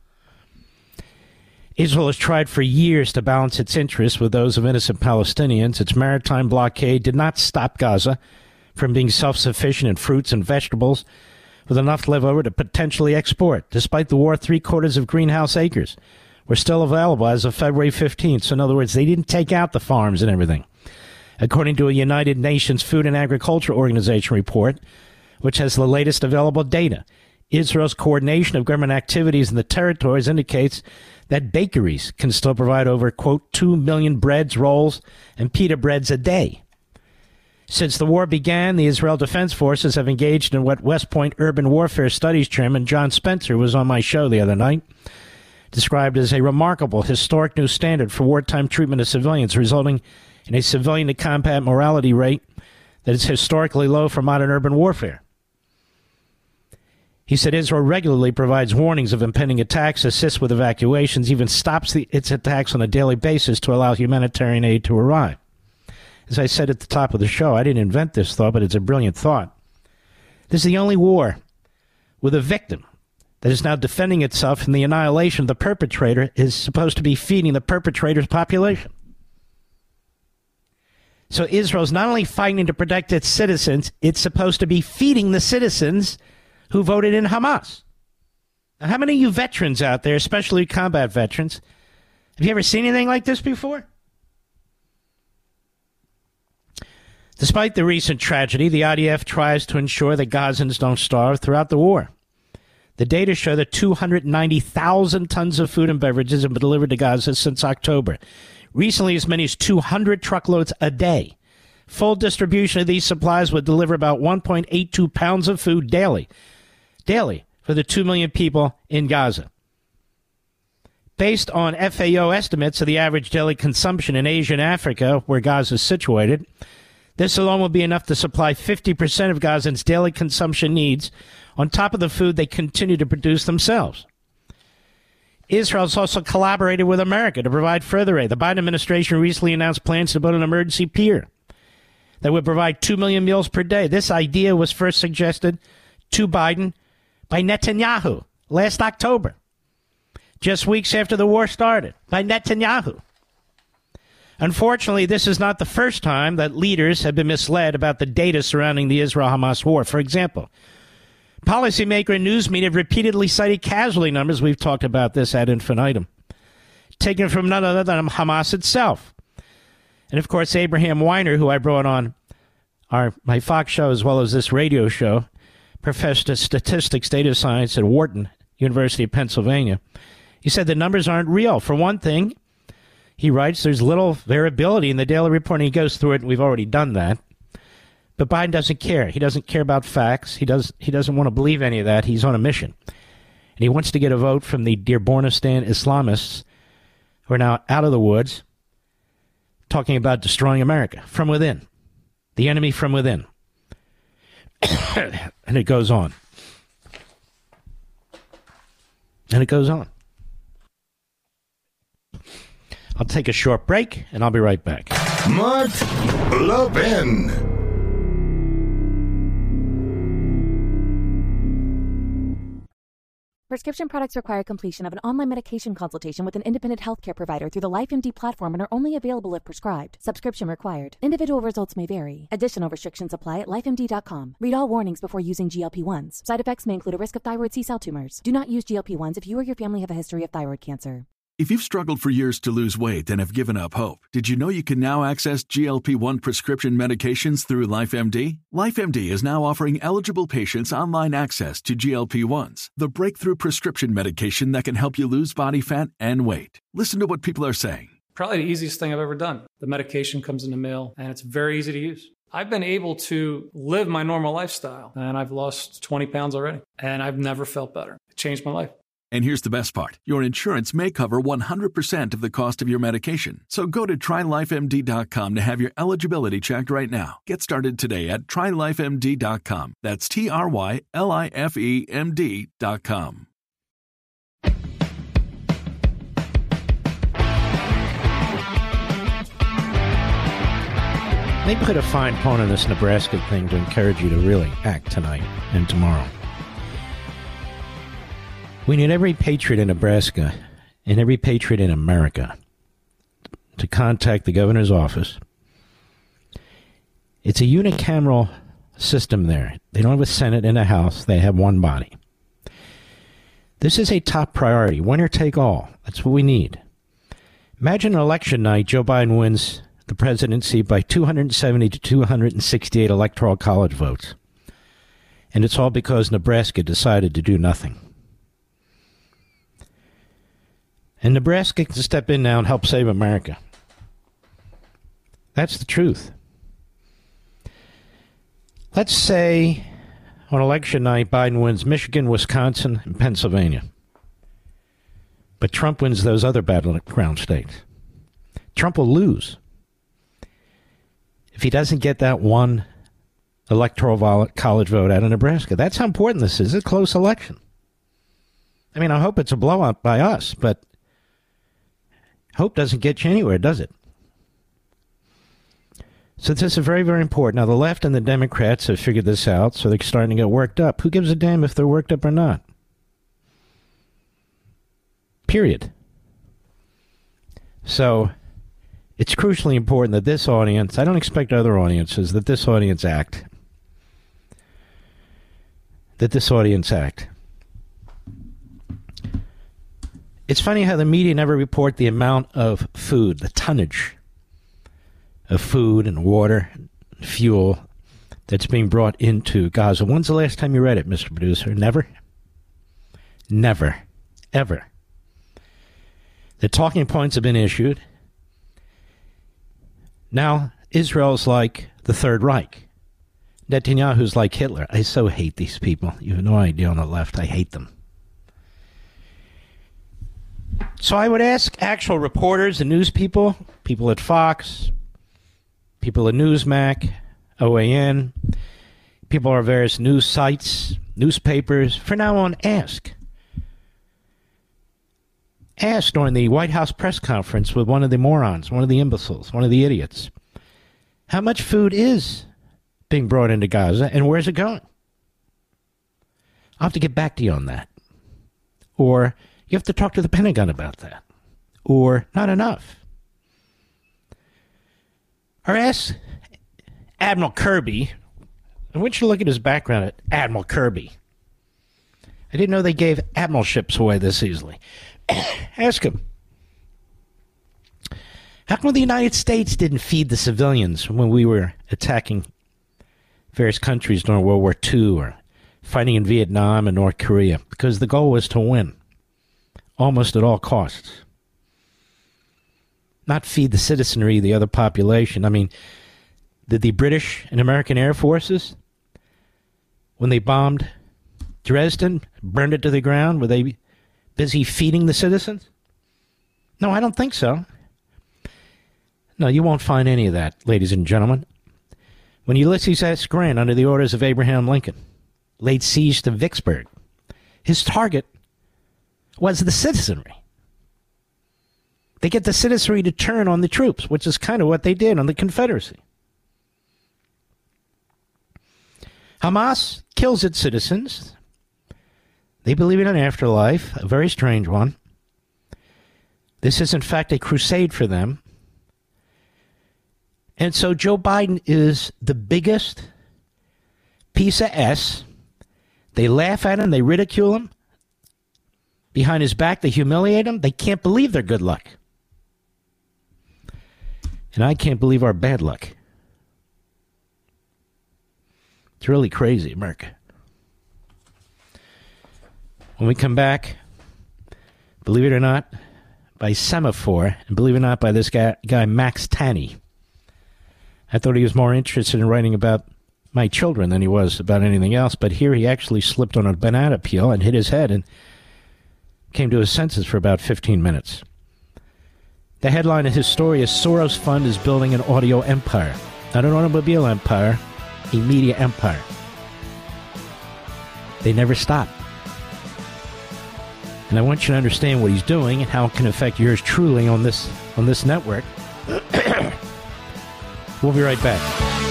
S1: Israel has tried for years to balance its interests with those of innocent Palestinians. Its maritime blockade did not stop Gaza from being self-sufficient in fruits and vegetables, with enough left over to potentially export. Despite the war, three-quarters of greenhouse acres were still available as of February fifteenth. So in other words, they didn't take out the farms and everything. According to a United Nations Food and Agriculture Organization report, which has the latest available data, Israel's coordination of government activities in the territories indicates that bakeries can still provide over, quote, two million breads, rolls, and pita breads a day. Since the war began, the Israel Defense Forces have engaged in what West Point Urban Warfare Studies Chairman John Spencer was on my show the other night, described as a remarkable historic new standard for wartime treatment of civilians, resulting in a civilian-to-combat morality rate that is historically low for modern urban warfare. He said Israel regularly provides warnings of impending attacks, assists with evacuations, even stops the, its attacks on a daily basis to allow humanitarian aid to arrive. As I said at the top of the show, I didn't invent this thought, but it's a brilliant thought. This is the only war with a victim that is now defending itself from the annihilation of the perpetrator is supposed to be feeding the perpetrator's population. So Israel's not only fighting to protect its citizens, it's supposed to be feeding the citizens who voted in Hamas. Now, how many of you veterans out there, especially combat veterans, have you ever seen anything like this before? Despite the recent tragedy, the I D F tries to ensure that Gazans don't starve throughout the war. The data show that two hundred ninety thousand tons of food and beverages have been delivered to Gaza since October. Recently, as many as two hundred truckloads a day. Full distribution of these supplies would deliver about one point eight two pounds of food daily. Daily for the two million people in Gaza. Based on F A O estimates of the average daily consumption in Asia and Africa, where Gaza is situated, this alone will be enough to supply fifty percent of Gazans' daily consumption needs on top of the food they continue to produce themselves. Israel has also collaborated with America to provide further aid. The Biden administration recently announced plans to build an emergency pier that would provide two million meals per day. This idea was first suggested to Biden by Netanyahu last October, just weeks after the war started, by Netanyahu. Unfortunately, this is not the first time that leaders have been misled about the data surrounding the Israel-Hamas war. For example, policymaker and news media have repeatedly cited casualty numbers. We've talked about this ad infinitum, taken from none other than Hamas itself. And, of course, Abraham Weiner, who I brought on our my Fox show as well as this radio show, professor of statistics, data science at Wharton, University of Pennsylvania, he said the numbers aren't real. For one thing, he writes, there's little variability in the daily report, and he goes through it, and we've already done that. But Biden doesn't care. He doesn't care about facts. He does. He doesn't want to believe any of that. He's on a mission. And he wants to get a vote from the Dearbornistan Islamists who are now out of the woods, talking about destroying America from within. The enemy from within. And it goes on. And it goes on. I'll take a short break, and I'll be right back.
S2: Mark Levin.
S11: Prescription products require completion of an online medication consultation with an independent healthcare provider through the LifeMD platform and are only available if prescribed. Subscription required. Individual results may vary. Additional restrictions apply at life M D dot com. Read all warnings before using G L P ones. Side effects may include a risk of thyroid C-cell tumors. Do not use G L P ones if you or your family have a history of thyroid cancer.
S12: If you've struggled for years to lose weight and have given up hope, did you know you can now access G L P one prescription medications through LifeMD? LifeMD is now offering eligible patients online access to G L P ones, the breakthrough prescription medication that can help you lose body fat and weight. Listen to what people are saying.
S13: Probably the easiest thing I've ever done. The medication comes in the mail, and it's very easy to use. I've been able to live my normal lifestyle, and I've lost twenty pounds already, and I've never felt better. It changed my life.
S12: And here's the best part. Your insurance may cover one hundred percent of the cost of your medication. So go to try life M D dot com to have your eligibility checked right now. Get started today at try life M D dot com. That's T R Y L I F E M D dot com.
S1: They put a fine point on this Nebraska thing to encourage you to really act tonight and tomorrow. We need every patriot in Nebraska and every patriot in America to contact the governor's office. It's a unicameral system there. They don't have a Senate and a House. They have one body. This is a top priority. Winner take all. That's what we need. Imagine an election night, Joe Biden wins the presidency by two hundred seventy to two hundred sixty-eight electoral college votes. And it's all because Nebraska decided to do nothing. And Nebraska can step in now and help save America. That's the truth. Let's say on election night, Biden wins Michigan, Wisconsin, and Pennsylvania. But Trump wins those other battleground states. Trump will lose if he doesn't get that one electoral college vote out of Nebraska. That's how important this is. It's a close election. I mean, I hope it's a blowout by us, but hope doesn't get you anywhere, does it? So this is very, very important. Now, the left and the Democrats have figured this out, so they're starting to get worked up. Who gives a damn if they're worked up or not? Period. So it's crucially important that this audience, I don't expect other audiences, that this audience act. That this audience act. It's funny how the media never report the amount of food, the tonnage of food and water and fuel that's being brought into Gaza. When's the last time you read it, Mister Producer? Never? Never. Ever. The talking points have been issued. Now, Israel's like the Third Reich. Netanyahu's like Hitler. I so hate these people. You have no idea on the left. I hate them. So I would ask actual reporters and news people, people at Fox, people at Newsmax, O A N, people at various news sites, newspapers, from now on, ask. Ask during the White House press conference with one of the morons, one of the imbeciles, one of the idiots, how much food is being brought into Gaza and where's it going? I'll have to get back to you on that. Or you have to talk to the Pentagon about that. Or not enough. Or ask Admiral Kirby. I want you to look at his background at Admiral Kirby. I didn't know they gave admiralships away this easily. Ask him. How come the United States didn't feed the civilians when we were attacking various countries during World War Two or fighting in Vietnam and North Korea? Because the goal was to win. Almost at all costs. Not feed the citizenry, the other population. I mean, did the British and American Air Forces, when they bombed Dresden, burned it to the ground, were they busy feeding the citizens? No, I don't think so. No, you won't find any of that, ladies and gentlemen. When Ulysses S. Grant, under the orders of Abraham Lincoln, laid siege to Vicksburg, his target was the citizenry. They get the citizenry to turn on the troops, which is kind of what they did on the Confederacy. Hamas kills its citizens. They believe in an afterlife, a very strange one. This is, in fact, a crusade for them. And so Joe Biden is the biggest piece of S. They laugh at him. They ridicule him. Behind his back, they humiliate him. They can't believe their good luck. And I can't believe our bad luck. It's really crazy, America. When we come back, believe it or not, by Semaphore, and believe it or not, by this guy, guy Max Tanney. I thought he was more interested in writing about my children than he was about anything else, but here he actually slipped on a banana peel and hit his head and came to his senses for about fifteen minutes. The headline of his story is Soros Fund is building an audio empire. Not an automobile empire, a media empire. They never stop. And I want you to understand what he's doing and how it can affect yours truly on this on this network. We'll be right back.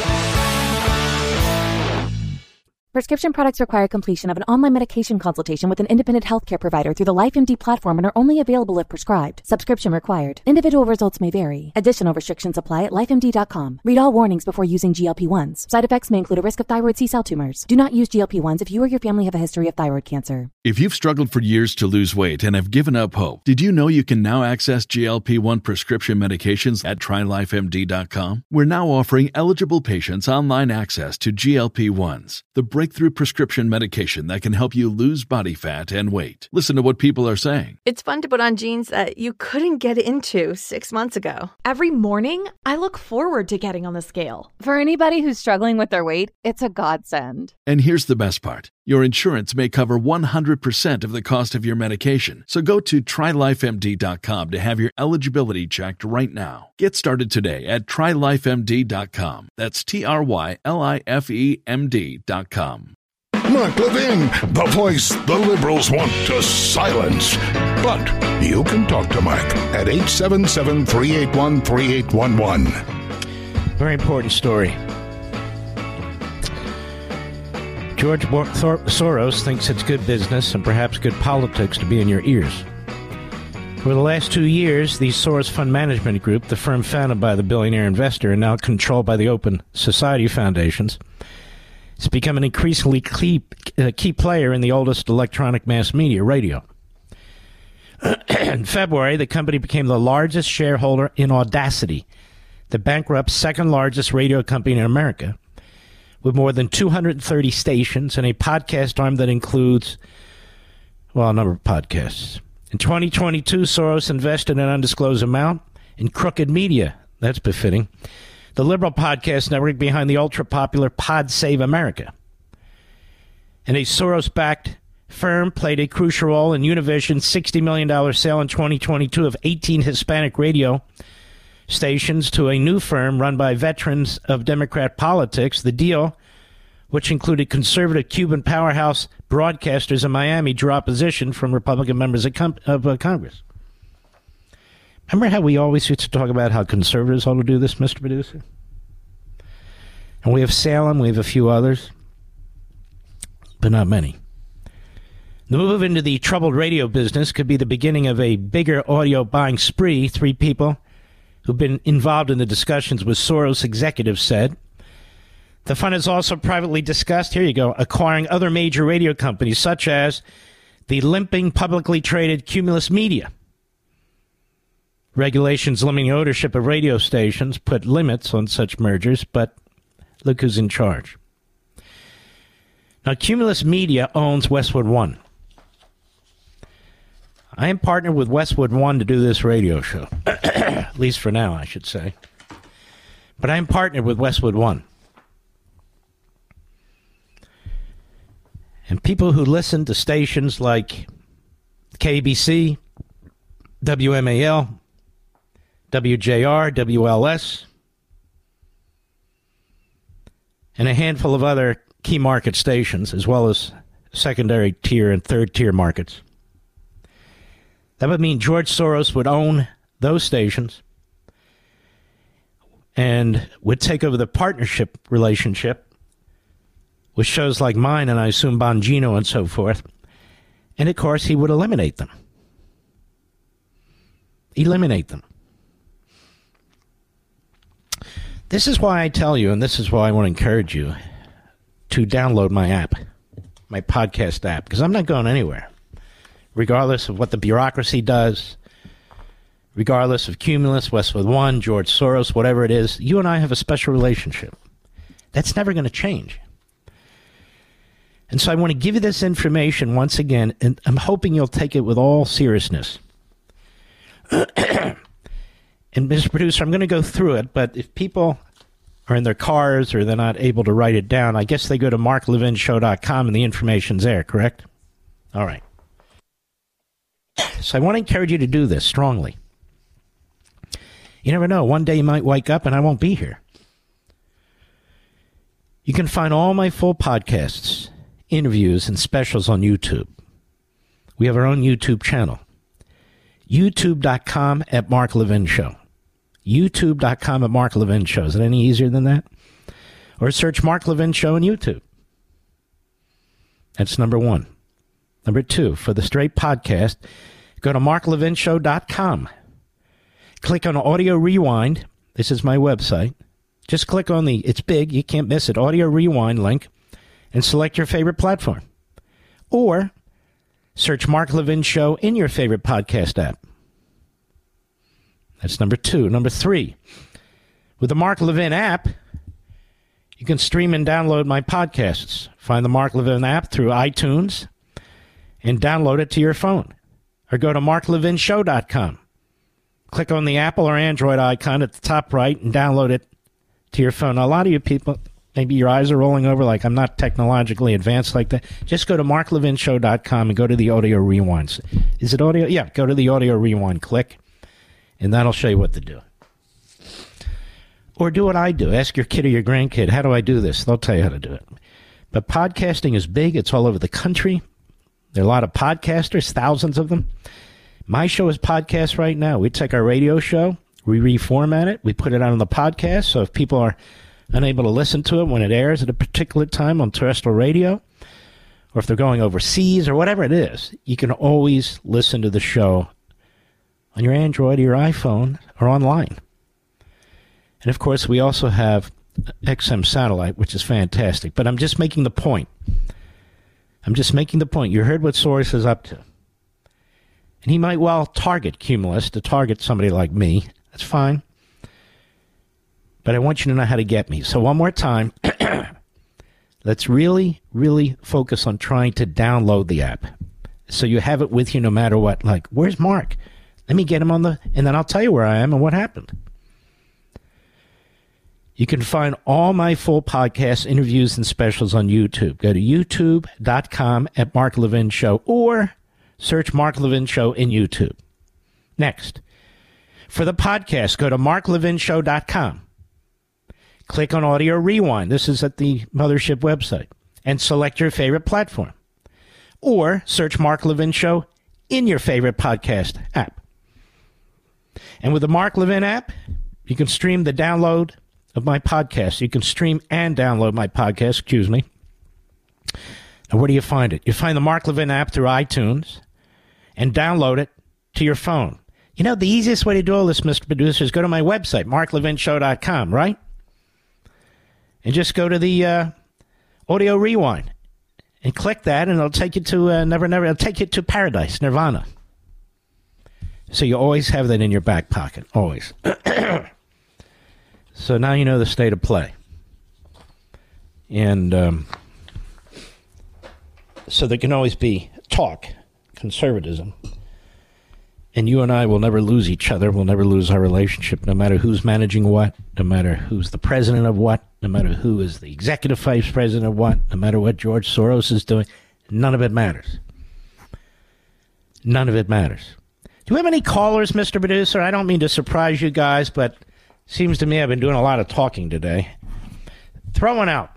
S11: Prescription products require completion of an online medication consultation with an independent healthcare provider through the LifeMD platform and are only available if prescribed. Subscription required. Individual results may vary. Additional restrictions apply at life M D dot com. Read all warnings before using G L P ones. Side effects may include a risk of thyroid C-cell tumors. Do not use G L P ones if you or your family have a history of thyroid cancer.
S12: If you've struggled for years to lose weight and have given up hope, did you know you can now access G L P one prescription medications at try life M D dot com? We're now offering eligible patients online access to G L P ones, the breakthrough prescription medication that can help you lose body fat and weight. Listen to what people are saying.
S14: It's fun to put on jeans that you couldn't get into six months ago.
S15: Every morning, I look forward to getting on the scale.
S16: For anybody who's struggling with their weight, it's a godsend.
S12: And here's the best part. Your insurance may cover one hundred percent of the cost of your medication. So go to try life M D dot com to have your eligibility checked right now. Get started today at try life M D dot com. That's T R Y L I F E M D dot com.
S2: Mark Levin, the voice the liberals want to silence. But you can talk to Mark at eight seven seven, three eight one, three eight one one.
S1: Very important story. George Soros thinks it's good business and perhaps good politics to be in your ears. For the last two years, the Soros Fund Management Group, the firm founded by the billionaire investor and now controlled by the Open Society Foundations, has become an increasingly key, uh, key player in the oldest electronic mass media, radio. In February, the company became the largest shareholder in Audacity, the bankrupt second largest radio company in America, with more than two hundred thirty stations and a podcast arm that includes, well, a number of podcasts. In twenty twenty-two, Soros invested an undisclosed amount in Crooked Media. That's befitting. The liberal podcast network behind the ultra-popular Pod Save America. And a Soros-backed firm played a crucial role in Univision's sixty million dollars sale in twenty twenty-two of eighteen Hispanic radio stations to a new firm run by veterans of Democrat politics. The deal, which included conservative Cuban powerhouse broadcasters in Miami, drew opposition from Republican members of, com- of uh, Congress. Remember how we always used to talk about how conservatives ought to do this, Mister Producer? And we have Salem, we have a few others, but not many. The move into the troubled radio business could be the beginning of a bigger audio buying spree. Three people who've been involved in the discussions with Soros executives said. The fund has also privately discussed, here you go, acquiring other major radio companies, such as the limping publicly traded Cumulus Media. Regulations limiting ownership of radio stations put limits on such mergers, but look who's in charge. Now, Cumulus Media owns Westwood One. I am partnered with Westwood One to do this radio show. At least for now, I should say. But I am partnered with Westwood One. And people who listen to stations like K B C, W M A L, W J R, W L S, and a handful of other key market stations, as well as secondary tier and third tier markets. That would mean George Soros would own those stations and would take over the partnership relationship with shows like mine and I assume Bongino and so forth, And, of course, he would eliminate them. Eliminate them. This is why I tell you, and this is why I want to encourage you to download my app, my podcast app, because I'm not going anywhere. Regardless of what the bureaucracy does, regardless of Cumulus, Westwood One, George Soros, whatever it is, you and I have a special relationship. That's never going to change. And so I want to give you this information once again, and I'm hoping you'll take it with all seriousness. And, Mister Producer, I'm going to go through it, but if people are in their cars or they're not able to write it down, I guess they go to mark levin show dot com and the information's there, correct? All right. So I want to encourage you to do this strongly. You never know. One day you might wake up and I won't be here. You can find all my full podcasts, interviews, and specials on YouTube. We have our own YouTube channel. youtube dot com at Mark Levin Show. youtube dot com at Mark Levin Show. Is it any easier than that? Or search Mark Levin Show on YouTube. That's number one. Number two, for the straight podcast, go to mark levin show dot com. Click on Audio Rewind. This is my website. Just click on the, it's big, you can't miss it, Audio Rewind link, and select your favorite platform. Or search Mark Levin Show in your favorite podcast app. That's number two. Number three, with the Mark Levin app, you can stream and download my podcasts. Find the Mark Levin app through iTunes and download it to your phone. Or go to mark levin show dot com. Click on the Apple or Android icon at the top right and download it to your phone. Now, a lot of you people, maybe your eyes are rolling over like I'm not technologically advanced like that. Just go to mark levin show dot com and go to the Audio Rewind. Is it audio? Yeah, go to the Audio Rewind. Click, and that'll show you what to do. Or do what I do. Ask your kid or your grandkid, how do I do this? They'll tell you how to do it. But podcasting is big. It's all over the country. There are a lot of podcasters, thousands of them. My show is podcast right now. We take our radio show, we reformat it, we put it out on the podcast, so if people are unable to listen to it when it airs at a particular time on terrestrial radio, or if they're going overseas or whatever it is, you can always listen to the show on your Android or your iPhone or online. And, of course, we also have X M satellite, which is fantastic. But I'm just making the point. I'm just making the point. You heard what Soros is up to. And he might well target Cumulus to target somebody like me. That's fine. But I want you to know how to get me. So one more time, let's really, really focus on trying to download the app. So you have it with you no matter what. Like, where's Mark? Let me get him on the... And then I'll tell you where I am and what happened. You can find all my full podcasts, interviews, and specials on YouTube. Go to youtube dot com at Mark Levin Show or search Mark Levin Show in YouTube. Next, for the podcast, go to mark levin show dot com. Click on Audio Rewind. This is at the Mothership website. And select your favorite platform. Or search Mark Levin Show in your favorite podcast app. And with the Mark Levin app, you can stream the download of my podcast. You can stream and download my podcast, excuse me. And where do you find it? You find the Mark Levin app through iTunes and download it to your phone. You know, the easiest way to do all this, Mister Producer, is go to my website, mark levin show dot com, right? And just go to the uh, Audio Rewind and click that, and it'll take you to uh, Never Never. It'll take you to paradise, Nirvana. So you always have that in your back pocket, always. So now you know the state of play. And um, so there can always be talk, conservatism. And you and I will never lose each other. We'll never lose our relationship, no matter who's managing what, no matter who's the president of what, no matter who is the executive vice president of what, no matter what George Soros is doing. None of it matters. None of it matters. Do we have any callers, Mister Producer? I don't mean to surprise you guys, but seems to me I've been doing a lot of talking today. Throw one out.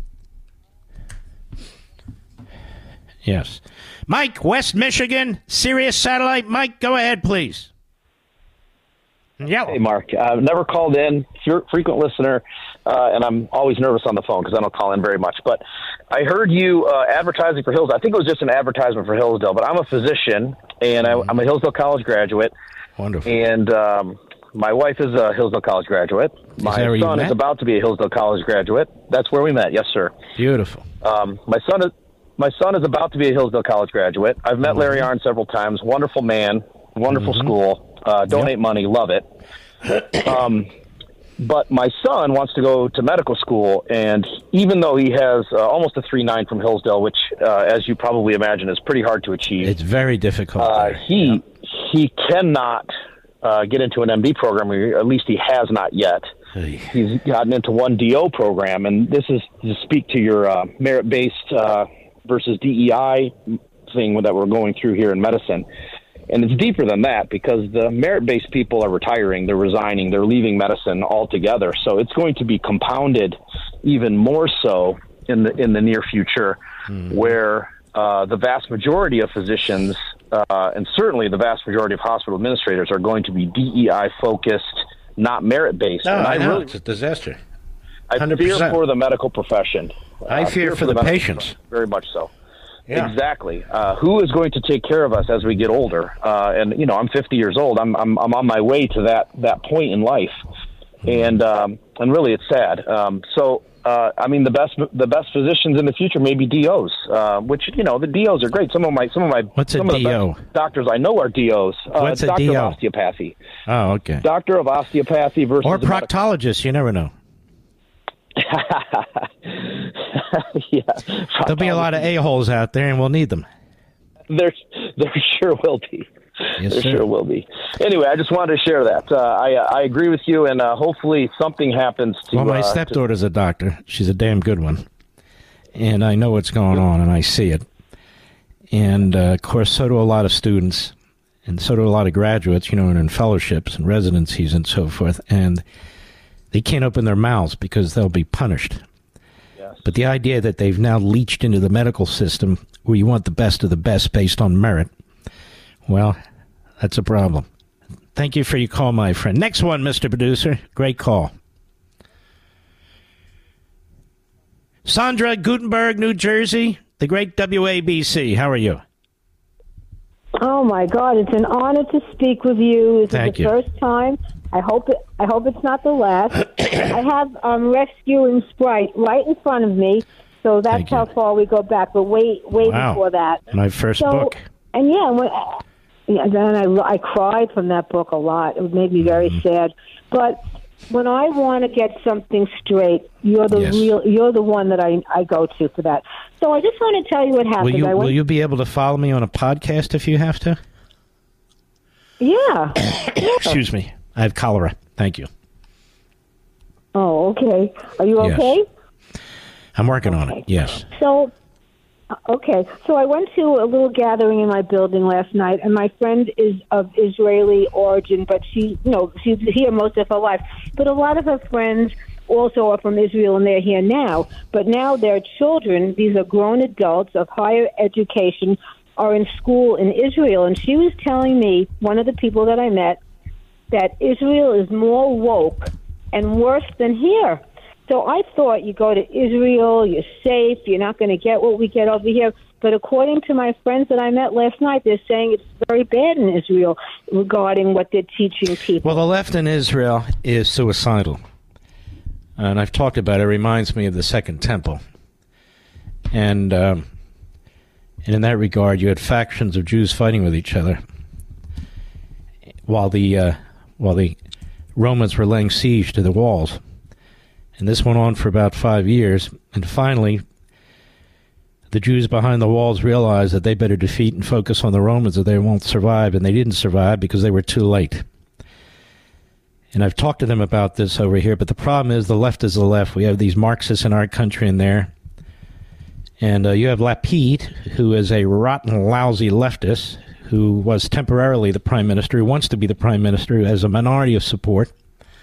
S1: Yes. Mike, West Michigan, Sirius Satellite. Mike, go ahead, please. Yellow.
S17: Hey, Mark. I've never called in. Frequent listener. uh, and I'm always nervous on the phone because I don't call in very much. But I heard you uh, advertising for Hillsdale. I think it was just an advertisement for Hillsdale, but I'm a physician, and I, I'm a Hillsdale College graduate.
S1: Wonderful.
S17: And um, my wife is a Hillsdale College graduate. My son is about to be a Hillsdale College graduate. That's where we met. Yes, sir.
S1: Beautiful.
S17: Um, my son is my son is about to be a Hillsdale College graduate. I've met Larry Arnn several times. Wonderful man. Wonderful mm-hmm. school. Uh, donate yep. money. Love it. Um, but my son wants to go to medical school, and even though he has uh, almost a three point nine from Hillsdale, which, uh, as you probably imagine, is pretty hard to achieve.
S1: It's very difficult.
S17: Uh, he yep. he cannot uh, get into an M D program, or at least he has not yet. Hey. He's gotten into one D O program, and this is to speak to your uh, merit-based uh, versus D E I thing that we're going through here in medicine. And it's deeper than that, because the merit-based people are retiring, they're resigning, they're leaving medicine altogether. So it's going to be compounded even more so in the in the near future, mm. where uh, the vast majority of physicians, uh, and certainly the vast majority of hospital administrators, are going to be D E I-focused, not merit-based.
S1: No,
S17: and
S1: I, I know.
S17: Really,
S1: it's a disaster.
S17: I
S1: one hundred percent.
S17: fear for the medical profession.
S1: I
S17: uh,
S1: fear, fear for, for the, the patients.
S17: Very much so.
S1: Yeah.
S17: Exactly. Uh, who is going to take care of us as we get older? Uh, and you know, I'm fifty years old. I'm I'm I'm on my way to that that point in life, and um, and really, it's sad. Um, so. Uh, I mean, the best the best physicians in the future may be D Os, uh, which, you know, the D Os are great. Some of my some of my
S1: What's a
S17: some of
S1: D O?
S17: the best doctors I know are D Os. Uh,
S1: What's a
S17: doctor
S1: D O?
S17: of osteopathy.
S1: Oh, okay.
S17: Doctor of osteopathy versus
S1: or proctologist. You never know.
S17: Yeah,
S1: there'll be a lot of a-holes out there, and we'll need them.
S17: There, there sure will be.
S1: Yes,
S17: there
S1: sir.
S17: sure will be. Anyway, I just wanted to share that. Uh, I I agree with you, and uh, hopefully something happens to.
S1: Well, my
S17: uh,
S1: stepdaughter's to... a doctor. She's a damn good one, and I know what's going on, and I see it. And uh, of course, so do a lot of students, and so do a lot of graduates. You know, and in fellowships and residencies and so forth, and they can't open their mouths because they'll be punished.
S17: Yes.
S1: But the idea that they've now leached into the medical system, where you want the best of the best based on merit, well, that's a problem. Thank you for your call, my friend. Next one, Mister Producer. Great call. Sandra, Gutenberg, New Jersey, the great W A B C. How are you?
S18: Oh, my God. It's an honor to speak with you. This
S1: Thank
S18: is the
S1: you.
S18: first time. I hope it, I hope it's not the last. I have um, Rescuing Sprite right in front of me, so that's
S1: Thank
S18: how
S1: you.
S18: far we go back. But way, way
S1: Wow.
S18: before that.
S1: My first
S18: so,
S1: book.
S18: And yeah, when, yeah, then I, I cried from that book a lot. It made me very
S1: Mm-hmm.
S18: sad. But when I want to get something straight, you're the
S1: Yes.
S18: real, you're the one that I, I go to for that. So I just want to tell you what happened.
S1: Will you,
S18: I went,
S1: will you be able to follow me on a podcast if you have to?
S18: Yeah.
S1: Excuse me. I have cholera. Thank you.
S18: Oh, okay. Are you
S1: Yes.
S18: okay?
S1: I'm working on it. Yes.
S18: So, okay. So I went to a little gathering in my building last night, and my friend is of Israeli origin, but she, you know, she's here most of her life. But a lot of her friends also are from Israel, and they're here now. But now their children, these are grown adults of higher education, are in school in Israel. And she was telling me, one of the people that I met, that Israel is more woke and worse than here. So I thought you go to Israel, you're safe, you're not going to get what we get over here. But according to my friends that I met last night, they're saying it's very bad in Israel regarding what they're teaching people.
S1: Well, the left in Israel is suicidal. And I've talked about it. It reminds me of the Second Temple. And, um, and in that regard, you had factions of Jews fighting with each other while the uh, while the Romans were laying siege to the walls. And this went on for about five years. And finally, the Jews behind the walls realized that they better defeat and focus on the Romans or they won't survive. And they didn't survive because they were too late. And I've talked to them about this over here. But the problem is the left is the left. We have these Marxists in our country and there. And uh, you have Lapid, who is a rotten, lousy leftist, who was temporarily the prime minister, who wants to be the prime minister, who has a minority of support.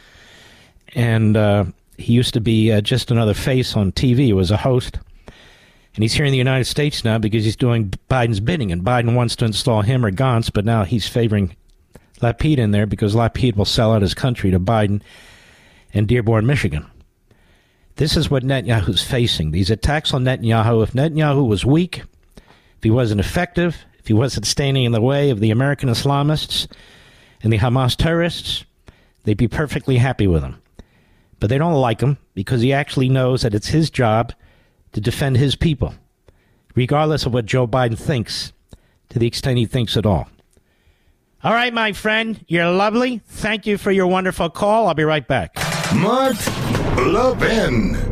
S1: And uh, he used to be uh, just another face on T V. He was a host. And he's here in the United States now because he's doing Biden's bidding. And Biden wants to install him or Gantz, but now he's favoring Lapid in there because Lapid will sell out his country to Biden and Dearborn, Michigan. This is what Netanyahu's facing. These attacks on Netanyahu. If Netanyahu was weak, if he wasn't effective, if he wasn't standing in the way of the American Islamists and the Hamas terrorists, they'd be perfectly happy with him. But they don't like him because he actually knows that it's his job to defend his people, regardless of what Joe Biden thinks, to the extent he thinks at all. All right, my friend, you're lovely. Thank you for your wonderful call. I'll be right back.
S2: Mark Levin.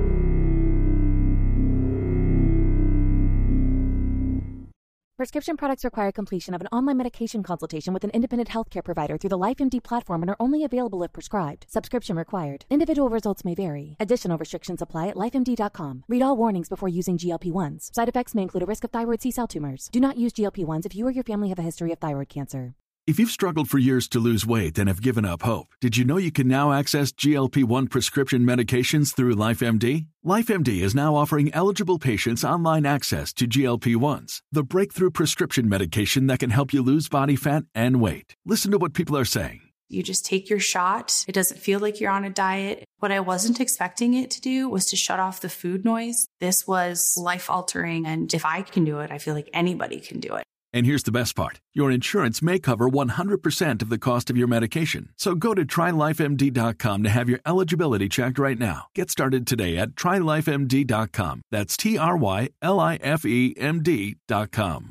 S11: Prescription products require completion of an online medication consultation with an independent healthcare provider through the LifeMD platform and are only available if prescribed. Subscription required. Individual results may vary. Additional restrictions apply at life M D dot com. Read all warnings before using G L P one s. Side effects may include a risk of thyroid C-cell tumors. Do not use G L P one s if you or your family have a history of thyroid cancer.
S12: If you've struggled for years to lose weight and have given up hope, did you know you can now access G L P one prescription medications through LifeMD? LifeMD is now offering eligible patients online access to G L P ones, the breakthrough prescription medication that can help you lose body fat and weight. Listen to what people are saying.
S19: You just take your shot. It doesn't feel like you're on a diet. What I wasn't expecting it to do was to shut off the food noise. This was life-altering, and if I can do it, I feel like anybody can do it.
S12: And here's the best part. Your insurance may cover one hundred percent of the cost of your medication. So go to try life M D dot com to have your eligibility checked right now. Get started today at try life M D dot com. That's T R Y L I F E M D dot com.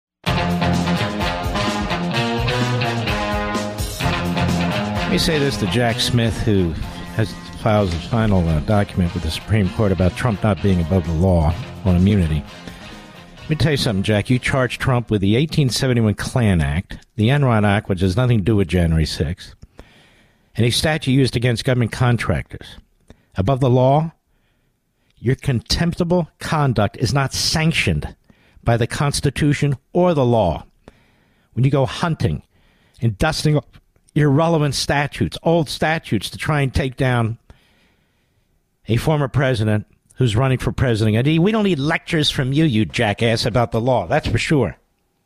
S1: Let me say this to Jack Smith, who has files his final uh, document with the Supreme Court about Trump not being above the law on immunity. Let me tell you something, Jack. You charged Trump with the eighteen seventy-one Klan Act, the Enron Act, which has nothing to do with January sixth, and a statute used against government contractors. Above the law, your contemptible conduct is not sanctioned by the Constitution or the law. When you go hunting and dusting irrelevant statutes, old statutes, to try and take down a former president who's running for president. We don't need lectures from you, you jackass, about the law. That's for sure.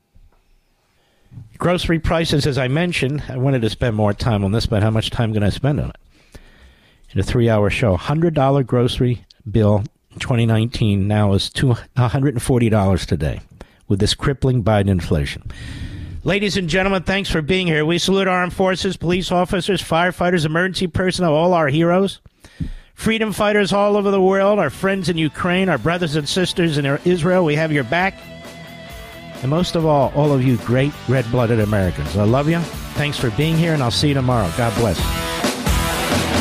S1: Grocery prices, as I mentioned, I wanted to spend more time on this, but how much time can I spend on it? In a three-hour show, one hundred dollars grocery bill in twenty nineteen now is one hundred forty dollars today with this crippling Biden inflation. Ladies and gentlemen, thanks for being here. We salute our armed forces, police officers, firefighters, emergency personnel, all our heroes. Freedom fighters all over the world, our friends in Ukraine, our brothers and sisters in Israel, we have your back. And most of all, all of you great red-blooded Americans. I love you. Thanks for being here, and I'll see you tomorrow. God bless.